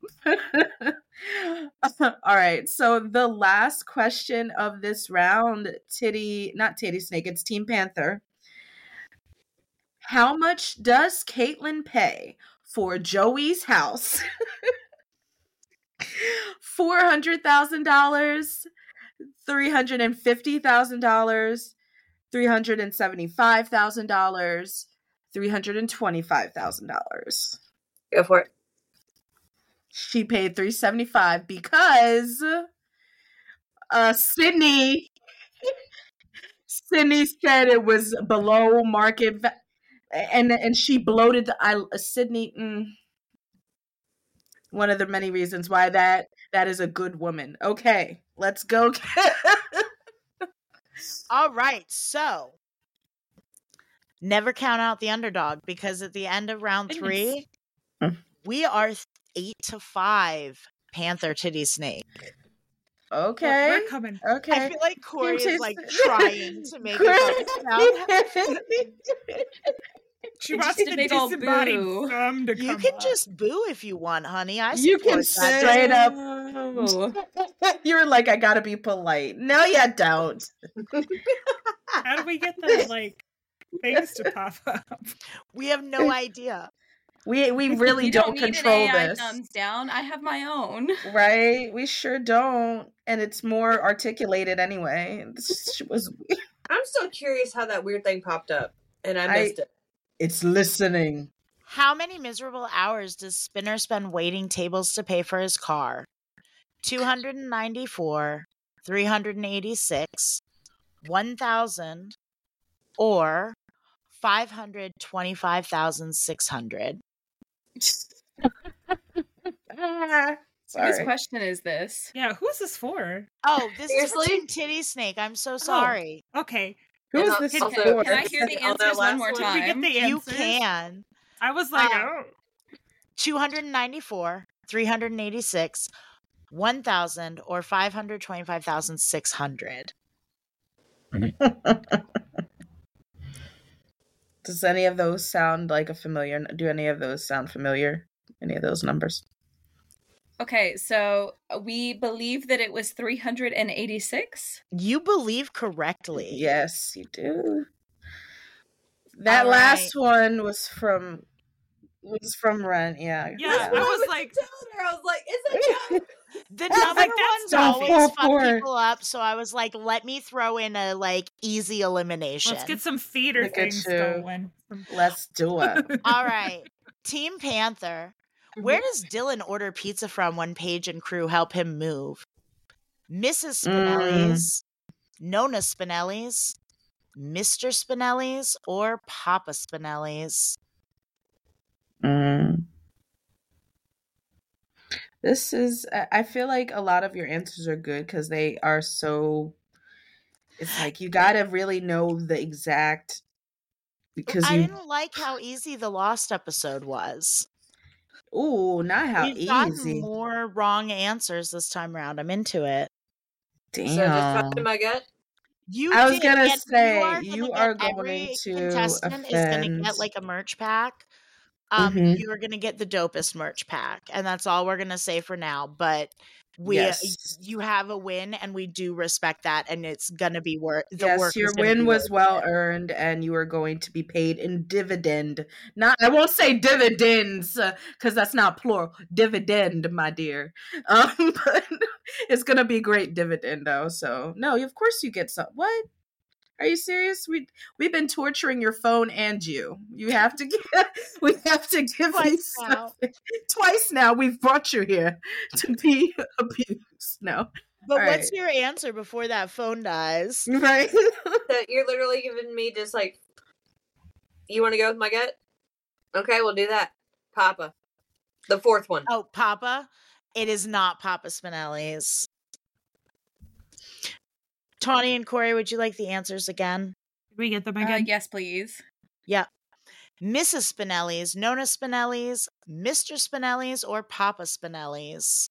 All right. So the last question of this round, Titty, not Titty Snake, it's Team Panther. How much does Caitlin pay for Joey's house? Four hundred thousand dollars, three hundred and fifty thousand dollars, three hundred and seventy-five thousand dollars, three hundred and twenty-five thousand dollars. Go for it. She paid three seventy-five because uh Sydney Sydney said it was below market va- and and she bloated the I uh, Sydney mm, one of the many reasons why that that is a good woman. Okay, let's go. All right, so never count out the underdog because at the end of round Goodness. three, Hmm. we are eight to five Panther Titty Snake. Okay. We're coming. Okay. I feel like Corey is Just- like trying to make it sound. She It's wants just a the big ol' disembodied boo. thumb to You come can up. just boo if you want, honey. I You can support that. straight up. Oh. You're like, I gotta be polite. No, you don't. How do we get the like things to pop up? We have no idea. We we really You don't, need control an A I this, thumbs down. I have my own. right? We sure don't, and it's more articulated anyway. This was I'm still curious how that weird thing popped up, and I I- missed it. it's listening. How many miserable hours does Spinner spend waiting tables to pay for his car? two hundred ninety-four, three hundred eighty-six, one thousand, or five hundred twenty-five thousand six hundred. Ah, Whose sorry. question is this? Yeah, who's this for? Oh, this is for Seriously? Team Titty Snake. I'm so sorry. Okay, Who And is al- this also- for? Can I hear the On that answers one last more one, did we get time? the You answers? can. I was like, Uh, oh, two hundred ninety-four, three hundred eighty-six, one thousand, or five hundred twenty-five thousand six hundred. Does any of those sound like a familiar? Do any of those sound familiar? Any of those numbers? Okay, so uh, we believe that it was three hundred eighty-six. You believe correctly. Yes, you do. That All last one was from was from Rent. Yeah. yeah. That's I what was was like, telling her. I was like, "It's a joke." The I was number like, ones that's not always fair. fuck Four. people up, so I was like, let me throw in a like easy elimination. let's get some theater Look at things you. going. Let's do it. All right, Team Panther. Where does Dylan order pizza from when Paige and crew help him move? Missus Spinelli's, Nona Spinelli's, Mister Spinelli's, or Papa Spinelli's? Mm. This is. I- I feel like a lot of your answers are good because they are so. It's like you gotta really know the exact. Because I you. didn't like how easy the Lost episode was. Ooh, not how We've gotten easy. more wrong answers this time around. I'm into it. Damn. So just trusted my gut. You I was did, gonna and say, you are, you gonna are get going every to contestant is gonna offend. get like a merch pack. Um, Mhm. you are gonna get the dopest merch pack, and that's all we're gonna say for now. But We Yes. you have a win, and we do respect that, and it's gonna be worth the Yes, work. your is gonna win be was worth well it. earned, and you are going to be paid in dividend. Not, I won't say dividends because that's not plural. Dividend, my dear. Um, but it's gonna be great dividend, though. So no, of course you get some. What? Are you serious? We we've been torturing your phone and you. You have to give. We have to give you Twice now. something. Twice now. We've brought you here to be abused. No. But All what's right. your answer before that phone dies? Right. So you're literally giving me just like, you want to go with my gut? Okay, we'll do that. Papa. The fourth one. Oh, Papa. It is not Papa Spinelli's. Tawny and Corey, would you like the answers again? Did we get them Uh, again? yes, please. Yep. Missus Spinelli's, Nona Spinelli's, Mister Spinelli's, or Papa Spinelli's?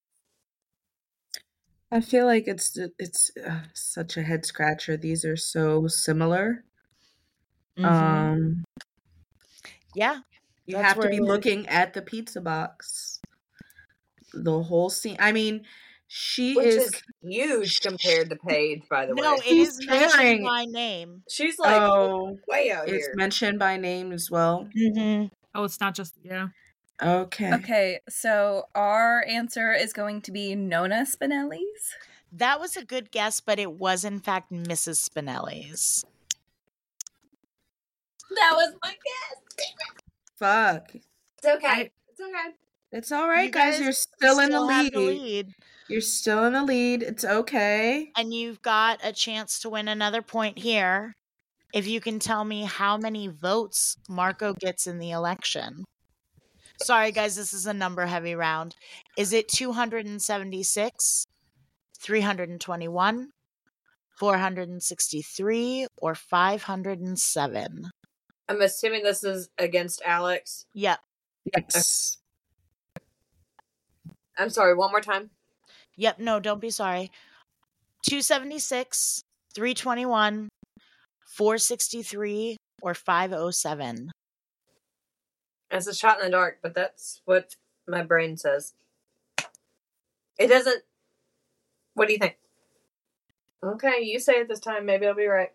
I feel like it's it's uh, such a head scratcher. These are so similar. Mhm. Um, Yeah. you That's have to where be it is. looking at the pizza box. The whole scene. I mean, she Which is. is huge compared to Paige, by the No, way. it She's is mentioned carrying- by name. She's like Oh, way out it's here. mentioned by name as well. Mm-hmm. Oh, it's not just yeah. Okay. Okay, so our answer is going to be Nona Spinelli's. That was a good guess, but it was in fact Missus Spinelli's. That was my guess. Fuck. It's okay. I- it's okay. It's all right, You guys. guys You're still in the Still have lead. the lead. You're still in the lead. It's okay. And you've got a chance to win another point here if you can tell me how many votes Marco gets in the election. Sorry, guys, this is a number heavy round. Is it two hundred seventy-six, three hundred twenty-one, four hundred sixty-three, or five hundred seven? I'm assuming this is against Alex. Yep. Yes. I'm sorry, one more time. Yep. No, don't be sorry. two seventy-six, three twenty-one, four sixty-three, or five oh seven? It's a shot in the dark, but that's what my brain says. It doesn't. What do you think? Okay, you say it this time. Maybe I'll be right.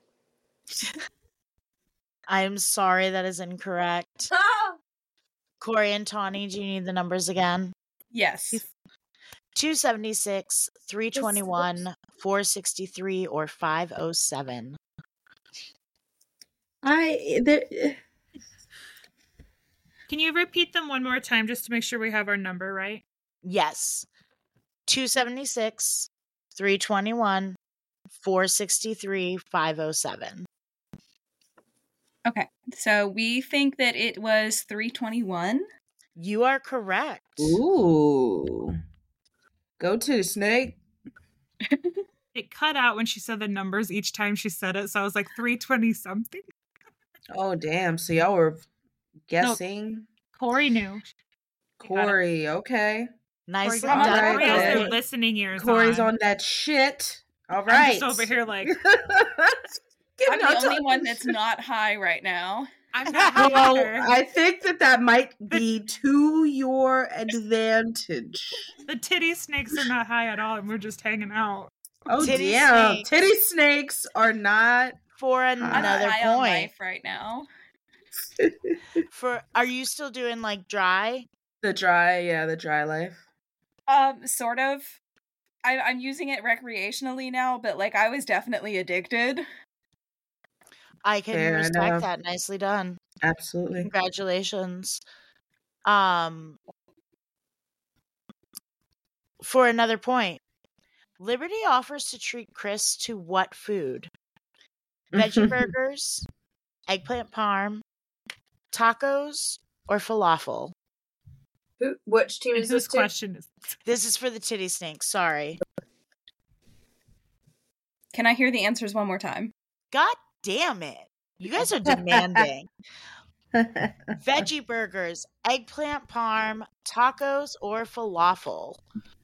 I'm sorry, that is incorrect. Ah! Corey and Tawny, do you need the numbers again? Yes. two seventy-six, three twenty-one, four sixty-three, or five oh seven? I there. Can you repeat them one more time just to make sure we have our number right? Yes. two seventy-six, three twenty-one, four sixty-three, five oh seven. Okay, so we think that it was three twenty-one. You are correct. Ooh. Go to snake. It cut out when she said the numbers each time she said it, so I was like three twenty something. Oh damn! So y'all were guessing. Corey knew. Corey, okay. Nicely Corey, Come on, done. Alright, Corey has then. their listening ears Corey's on. on that shit. All I'm right. just over here like Give I'm no the only time. one that's not high right now. I'm not Well, either. I think that that might be to your advantage. The titty snakes are not high at all, and we're just hanging out. Oh Titty damn! snakes. Titty snakes are not. For I'm another high on point. life right now. For are you still doing like dry? The dry, yeah, the dry life. Um, sort of. I, I'm using it recreationally now, but like I was definitely addicted. I can Fair respect enough. that. Nicely done. Absolutely. Congratulations. Um, for another point, Liberty offers to treat Chris to what food? Veggie burgers, eggplant parm, tacos, or falafel? Who? Which team And is whose this to? question is This is for the titty snake. Sorry. Can I hear the answers one more time? God damn it. You guys are demanding. Veggie burgers, eggplant parm, tacos, or falafel?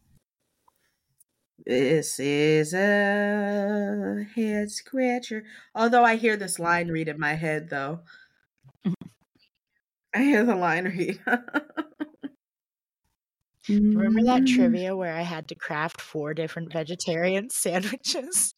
This is a head scratcher. Although I hear this line read in my head, though. I hear the line read. Remember that Mm. trivia where I had to craft four different vegetarian sandwiches?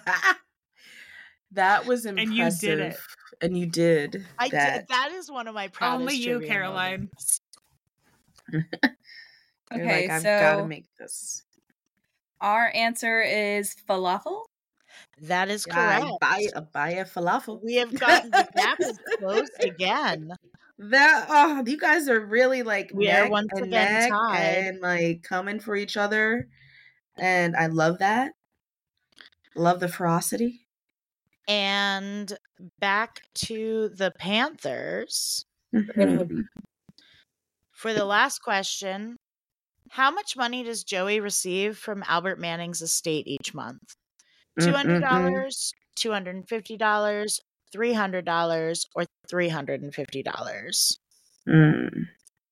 That was And impressive. you did it. And you did I that. did. That is one of my proudest Only you, trivia Caroline. moments. You're Okay, like, I've so got to make this. our answer is falafel. That is Yeah, correct. I buy a buy a falafel. We have gotten the gap is closed again. That oh, you guys are really like We are neck once and again neck tied. and like coming for each other, and I love that. Love the ferocity. And back to the Panthers. Mhm. For the last question, how much money does Joey receive from Albert Manning's estate each month? two hundred dollars, two hundred fifty dollars, three hundred dollars, or three hundred fifty dollars? Mm.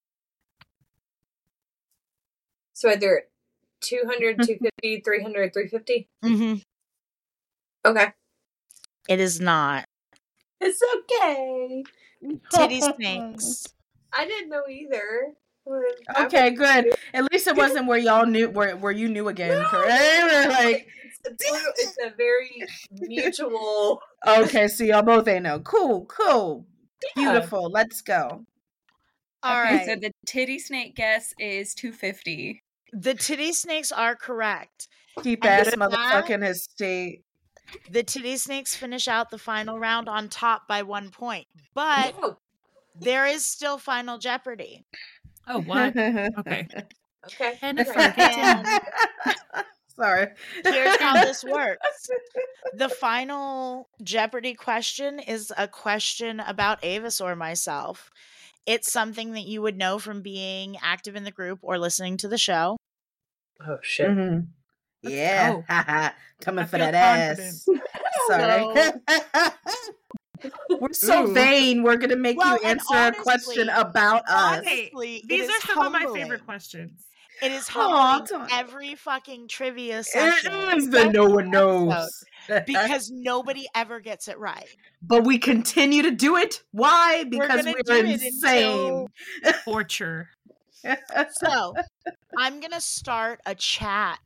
So either two hundred, two fifty, three hundred, three fifty? Mm-hmm. Okay. It is not. It's okay. Titty snakes. I didn't know either. Okay, good. At least it wasn't where y'all knew where where you knew again, No, correct? We're like, it's a, total- it's a very mutual. okay, so y'all both ain't know. Cool, cool, Yeah. beautiful. Let's go. All okay, right. so the titty snake guess is two fifty. The titty snakes are correct. Keep And ass with that- motherfucking estate. The titty snakes finish out the final round on top by one point. But Oh, there is still Final Jeopardy. Oh, what? Okay. okay. Jennifer, Okay. get in. Sorry. Here's how this works. The final Jeopardy question is a question about Avis or myself. It's something that you would know from being active in the group or listening to the show. Oh, shit. Mhm. Let's Yeah, go. haha. Coming I for feel that confident. ass. Sorry. We're so Ooh. vain. We're gonna make Well, you and answer a question honestly- about us. Hey, Honestly, it These is are some of my humbling. favorite questions. It is Aw, humbling Tony. every fucking trivia It session. is the no one knows. Because nobody ever gets it right. But we continue to do it. Why? Because gonna we're, do it insane. Torture. So, I'm going to start a chat.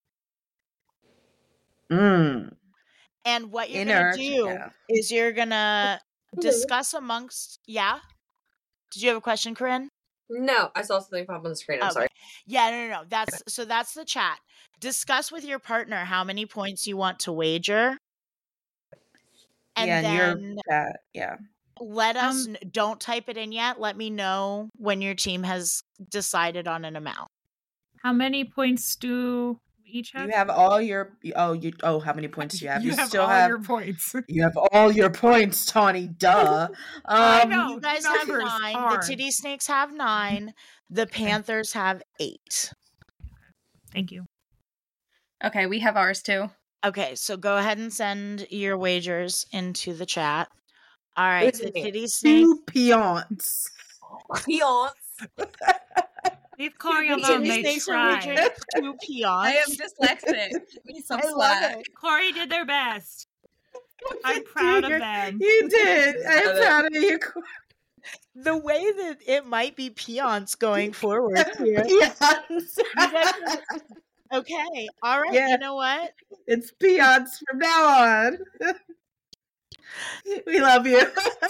mm. And what you're Inner- going to do yeah. is you're going to discuss amongst. Yeah? Did you have a question, Corinne? No, I saw something pop on the screen. I'm Okay. sorry. Yeah, no, no, no. That's so that's the chat. Discuss with your partner how many points you want to wager. And yeah, then and you're uh, yeah. let us Um, kn- don't type it in yet. Let me know when your team has decided on an amount. How many points do we each have? You have all your oh you oh how many points do you have? You, have still all have your points. you have all your points, Tawny. Duh. I Um, know. You guys have numbers nine. The hard. Titty Snakes have nine. The Panthers have eight. Thank you. Okay, we have ours too. Okay, so go ahead and send your wagers into the chat. All right, Who's the in here? Titty Snakes. Two peons. Peons. Leave Corey The alone. Titty They Snakes are tried. wagering two peons. I am dyslexic. We need some I love slack. it. Corey did their best. I'm You proud of did. them. You did. I'm Love it. proud of you. The way that it might be peons going forward here. Peons. guys Okay, all right. Yeah. You know what? It's peons from now on. We love you.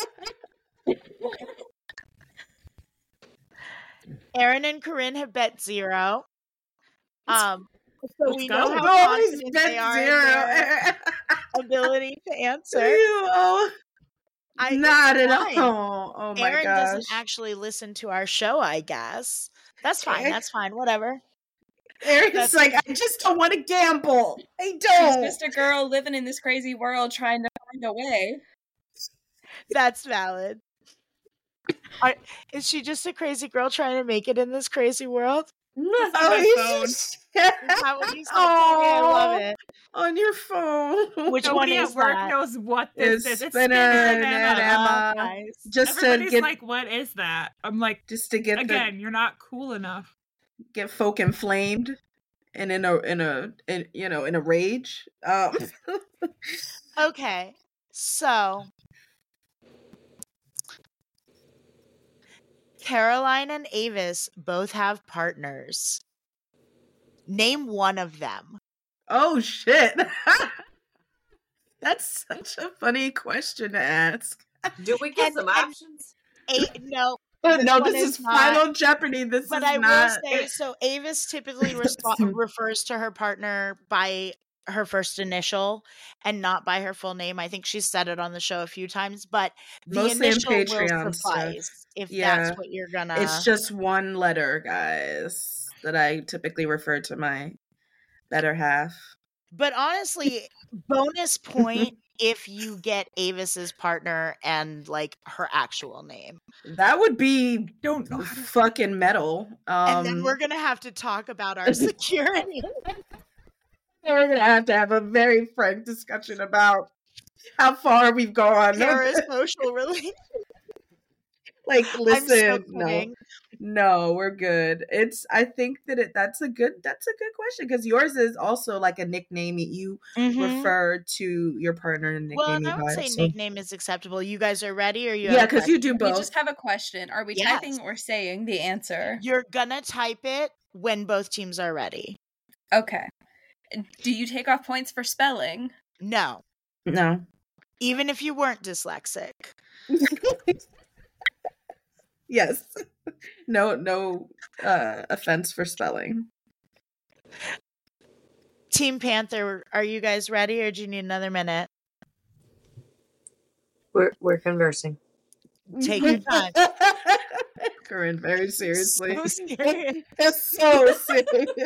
Aaron and Corinne have bet zero. Um, so Let's we go. know I've how always confident bet they are in zero. their ability to answer. You, oh, I, it's not at fine. all. Oh my Aaron gosh. doesn't actually listen to our show, I guess. That's fine. Okay. That's fine. Whatever. Aaron's That's- like, I just don't want to gamble. I She's don't. just a girl living in this crazy world trying to find a way. That's valid. Are, is she just a crazy girl trying to make it in this crazy world? Oh, my you phone. just- Is that what you said? Tony? I love it. On your phone. Which Nobody one at is work that? knows what this Is is. It's Spinner Spinner and and Emma. Emma. Nice. Just to Everybody's get like, what is that? I'm like, just to get the, again, you're not cool enough. get folk inflamed and in a in a in, you know in a rage. Um, Okay, so Caroline and Avis both have partners. Name one of them. Oh shit. That's such a funny question to ask. Do we get And- some and- options? A- no, No, one this is is not- Final Jeopardy. This but is I not. will say, so Avis typically respo- refers to her partner by her first initial and not by her full name. I think she's said it on the show a few times, but the Mostly in initial will Patreon stuff. suffice if Yeah. that's what you're gonna. It's just one letter, guys, that I typically refer to my better half. But honestly, bonus point if you get Avis's partner and like her actual name. That would be Don't know how to fucking metal. Um, And then we're gonna have to talk about our security. we're gonna have to have a very frank discussion about how far we've gone. Parasocial relationship. Like, I'm so listen, no, kidding. no, we're good. It's. I think that it. That's a good. That's a good question because yours is also like a nickname that you Mhm. refer to your partner and Well, nickname and I you would by. say so- nickname is acceptable. You guys are ready, or you? Yeah, have a because you question? do We both. just have a question. Are we Yes. typing or saying the answer? You're gonna type it when both teams are ready. Okay. Do you take off points for spelling? No, No. even if you weren't dyslexic. Yes. No. No uh, offense for spelling. Team Panther, are you guys ready, or do you need another minute? We're we're conversing. Take your time. Corinne, very seriously. So serious. It's so serious.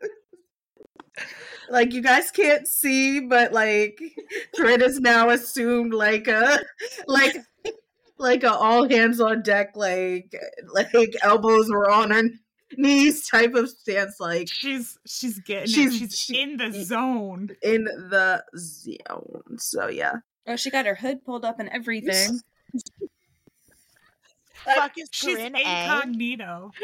Like, you guys can't see, but like Corinne is now assumed like a like like a all hands on deck, like like elbows were on her knees type of stance, like She's she's getting She's- it. She's she- in the zone. in the zone. So yeah. Oh, she got her hood pulled up and everything. Fuck is She's Corinne A? incognito.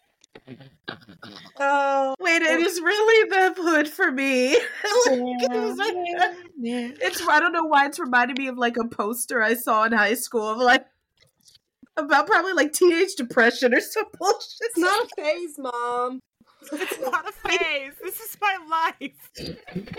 Oh, Wait, it is really the hood for me. Like, it was like- it's I don't know why it's reminding me of like a poster I saw in high school of like about probably like teenage depression or some bullshit. it's not a phase, Mom. It's not a phase. This is my life.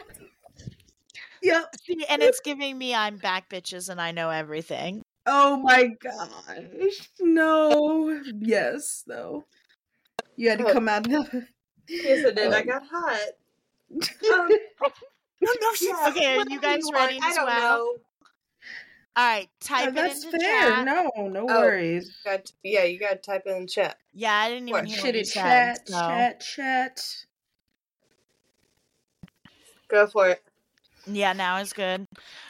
Yep. See, and it's giving me I'm back, bitches, and I know everything. Oh my gosh. No. Yes, though. You had to Oh. come out. Yes, I did. I got hot. Um, No, no, she's yeah, Okay, are whatever you guys want. ready I as don't well? know. All right, Uh, type it that's into fair. chat. No, no Oh. worries. Got yeah, you got to type in the chat. Yeah, I didn't even What? hear what you Shitty said. chat, so- chat, chat. Go for it. Yeah, now is good.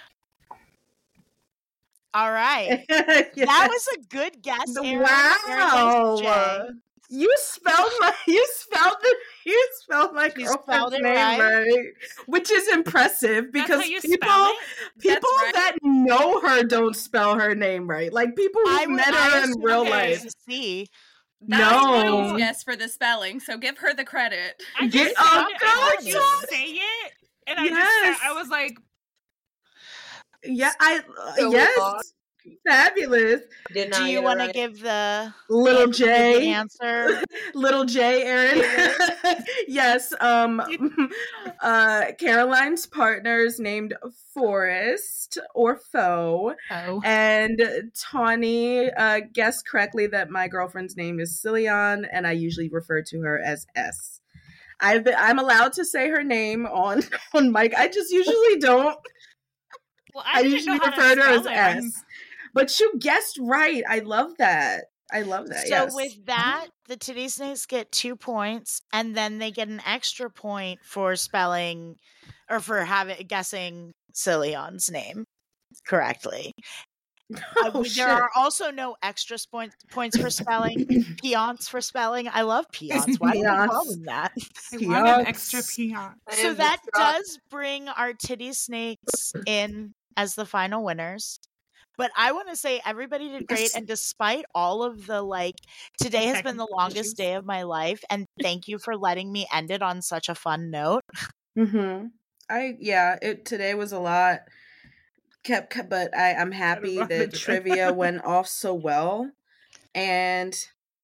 All right. Yes. That was a good guess, Aaron. Very nice, Wow. Jay. You spelled my you spelled the you spelled my You girlfriend's spelled it name right? right. Which is impressive That's because how you people spell it? people right. that know her don't spell her name right. Like people I who would- met I her in assumed real it was life. a C. That's No. Cody's guess for the spelling, so give her the credit. I Get just up, said it, I heard girl, you John. say it, and I Yes. just said, I was like, Yeah, I uh, So yes. long. Fabulous. Did not Do you get it want to right. give the Little the J. answer? Little J, Aaron. Yes. Um. Uh. Caroline's partner's named Forrest or Foe, Oh. and Tawny uh, guessed correctly that my girlfriend's name is Cillian, and I usually refer to her as S. I've been, I'm allowed to say her name on on mic. I just usually don't. well, I, I, didn't usually know how to refer to her as spell it. I'm- S. But you guessed right. I love that. I love that. So yes. with that, the Titty Snakes get two points, and then they get an extra point for spelling or for having guessing Cillion's name correctly. Uh, Oh, there shit. are also no extra points points for spelling. Peons for spelling. I love peons. Why do you call Peons. them that? I want an Yucks. extra peon. I So am that distraught. does bring our Titty Snakes in as the final winners. But I want to say everybody did great, Yes. and despite all of the like, today has been the Technical longest issues. day of my life, and thank you for letting me end it on such a fun note. Mm-hmm. I yeah. It today was a lot. Kept, kept but I I'm happy love that it. trivia went off so well, and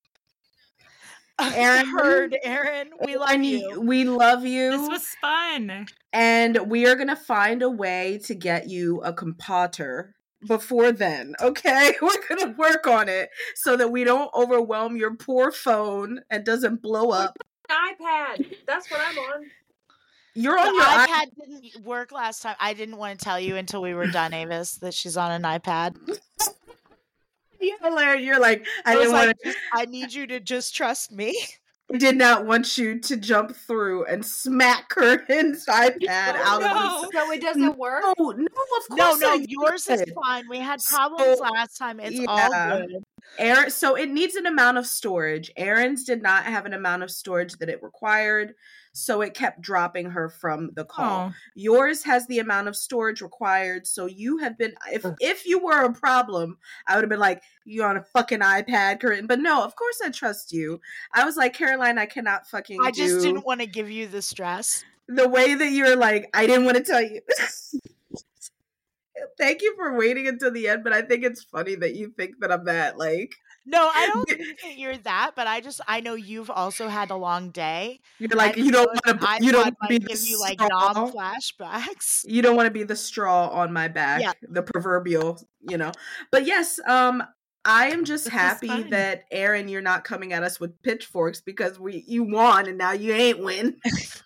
Aaron, Heard, Aaron. We love and you. we love you. This was fun. And we are going to find a way to get you a compoter before then, okay? We're going to work on it so that we don't overwhelm your poor phone and doesn't blow up. iPad. That's what I'm on. You're on The your iPad. iPad didn't work last time. I didn't want to tell you until we were done, Avis, that she's on an iPad. You're like, you're like I, I was didn't like, want to. "Just- I need you to just trust me. I did not want you to jump through and smack Corinne's iPad out no. of So it doesn't work? the. No, no, of No, course no, not. yours is Good. fine. We had problems So, last time. It's yeah. all good. Aaron, so it needs an amount of storage. Aaron's did not have an amount of storage that it required, so it kept dropping her from the call. Oh. Yours has the amount of storage required, so you have been. If if you were a problem, I would have been like, "You on a fucking iPad, Corinne?" But no, of course I trust you. I was like, Caroline, I cannot fucking. I just do didn't want to give you the stress. the way that you're like. I didn't want to tell you. Thank you for waiting until the end, but I think it's funny that you think that I'm that like. No, I don't think that you're that, but I just I know you've also had a long day. You're like I you don't know want to. an You don't iPad wanna be might the give you like straw. non flashbacks. You don't want to be the straw on my back, Yeah. the proverbial, you know. But yes, um, I am just This is happy fun. that Aaron, you're not coming at us with pitchforks because we you won and now you ain't win.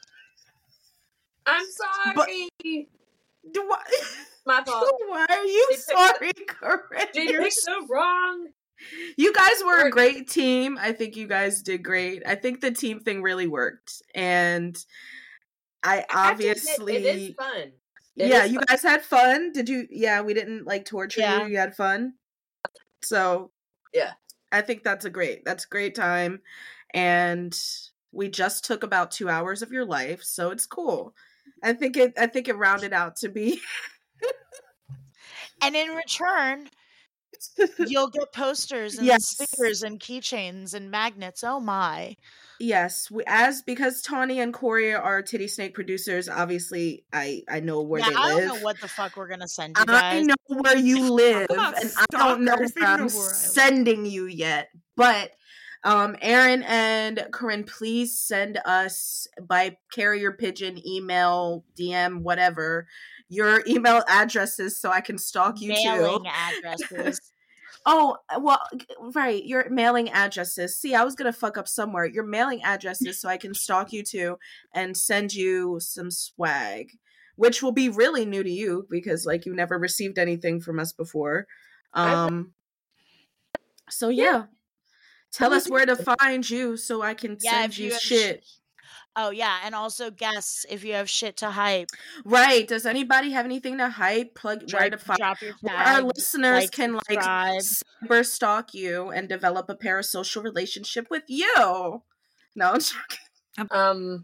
I'm sorry. Do I, My fault. why are you They picked sorry, Corinne? They You're picked so wrong. You guys were a Work. great team. I think you guys did great. I think the team thing really worked. And I I have to admit, obviously it is fun. It yeah, is you fun. guys had fun. Did you yeah, we didn't like torture Yeah. you. You had fun. So Yeah. I think that's a great that's a great time. And we just took about two hours of your life, so it's cool. I think it I think it rounded out to be And in return, you'll get posters and Yes. stickers and keychains and magnets. Oh my. Yes, we, as because Tawny and Corey are Titty Snake producers, obviously I I know where yeah, they I don't live. know what the fuck we're gonna send you I guys. know where you live, about and I don't know stalkers? They where know I'm where I live. sending you yet. But um, Aaron and Corinne, please send us by carrier pigeon, email, D M, whatever, your email addresses so I can stalk you Mailing too. addresses. Oh, well, g- right. Your mailing addresses. See, I was going to fuck up somewhere. Your mailing addresses so I can stalk you too and send you some swag, which will be really new to you because, like, you never received anything from us before. Um, so, yeah. Tell us where to find you so I can Yeah, send if you, you have sh- shit. Oh yeah, and also guests if you have shit to hype. Right. Does anybody have anything to hype? Plug where Drop, to find drop your where our tags, listeners like, can like subscribe. cyber stalk you and develop a parasocial relationship with you. No, I'm joking. Um.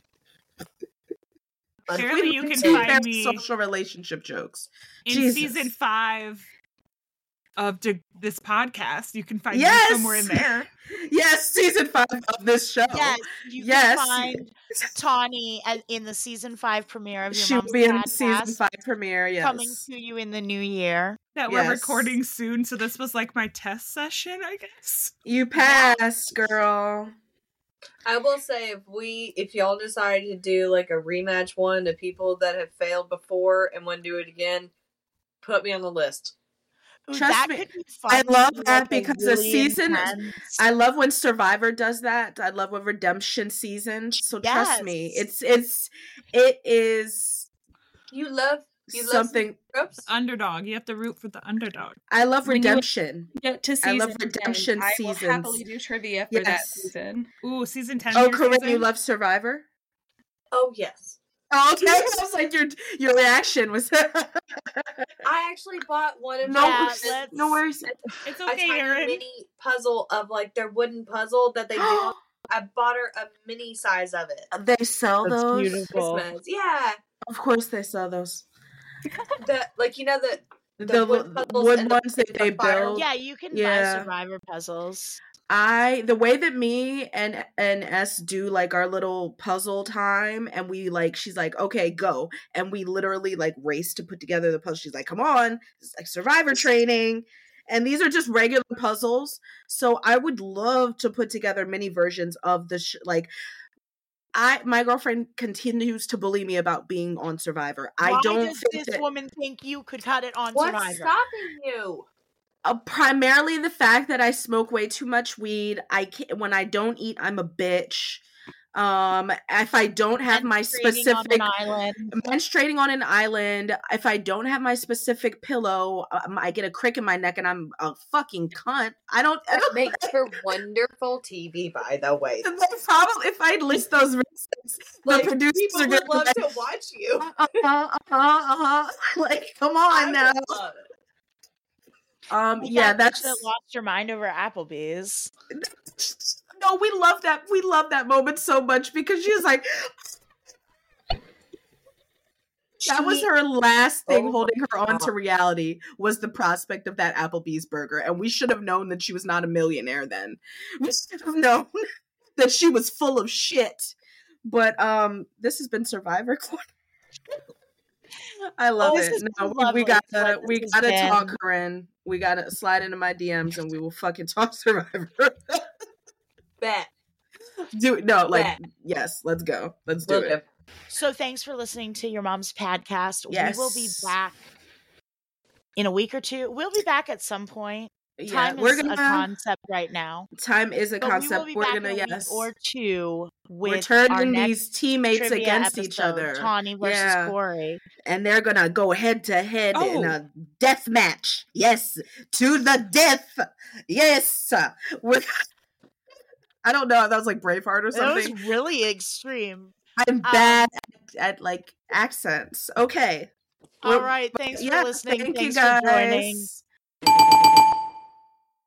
Apparently We you love can two find me parasocial relationship jokes. in Jesus. season five of d- this podcast. You can find Yes! me somewhere in there. Yes, season five of this show. Yes, you Yes. can find Tawny as- in the season five premiere of Your She'll Mom's be in Podcast the season five premiere. Yes. coming to you in the new year. That we're Yes. recording soon, so this was like my test session, I guess. You passed, girl. I will say if we if y'all decide to do like a rematch one to people that have failed before and want to do it again, put me on the list. Ooh, Trust that me, could be fun. I to love do, that like, a because the really season- intense- I love when Survivor does that. I love when Redemption seasons. So trust me, Yes. it's it's it is You love you love something. tropes. Underdog. You have to root for the underdog. I love When you- redemption. Get to I season love redemption ten. I will seasons. happily do trivia for that Yes. season. Ooh, season ten. Oh, your Corinne, season? you love Survivor? Oh yes. Oh, okay. I was like, your your reaction was. I actually bought one of no, my Yeah, worries, let's- no worries. It's a okay, tiny Aaron. mini puzzle of like their wooden puzzle that they do. I bought her a mini size of it. They sell That's those. beautiful. Christmas. Yeah. Of course, they sell those. The like you know the The, The wood, wood puzzles wood and the- ones that the they fire- build. Yeah, you can Yeah. buy Survivor puzzles. I the way that me and and S do like our little puzzle time, and we like she's like, okay, go, and we literally like race to put together the puzzle. She's like, come on, it's like Survivor training, And these are just regular puzzles. So I would love to put together mini versions of the sh- like. I my girlfriend continues to bully me about being on Survivor. I Why don't does think this that, woman think you could cut it on What's Survivor? stopping you? uh, primarily the fact that I smoke way too much weed. I can't, when I don't eat, I'm a bitch. Um, if I don't have my Menstruating on specific an island. menstruating on an island, if I don't have my specific pillow, um, I get a crick in my neck and I'm a fucking cunt. I don't. I That don't makes for wonderful T V, by the way. the problem if I list those reasons, the Like, producers people are would gonna love be like, to watch you. uh huh, uh huh, uh huh. Like, come on I now. would love it. Um, The yeah, fact that that's you lost your mind over Applebee's. no. We love that. We love that moment so much because she was like, that was She- her last thing Oh holding her my on to God. reality was the prospect of that Applebee's burger, and we should have known that she was not a millionaire then. We should have known that she was full of shit. But um, this has been Survivor Corner. I love Oh, this it. has No, been we, we lovely. gotta What we this gotta has talk been. her in. We gotta slide into my D Ms and we will fucking talk Survivor. Bet. Do it. No, like Bet. yes, let's go. Let's do Will it. do. So thanks for listening to your mom's podcast. Yes. We will be back in a week or two. We'll be back at some point. Yeah, Time we're is gonna a concept right now. time is a But concept. we We're will be back gonna in a yes. week or two with We're our turning next these teammates trivia against each episode, other. Tawny versus Yeah. Corey. And they're gonna go head to head in Oh. a death match. Yes, to the death. Yes, we're. I don't know. That was like Braveheart or That was something. really extreme. I'm bad at, at like accents. Okay. All Well, right. Thanks yeah, for listening. thank Thanks you for joining. guys.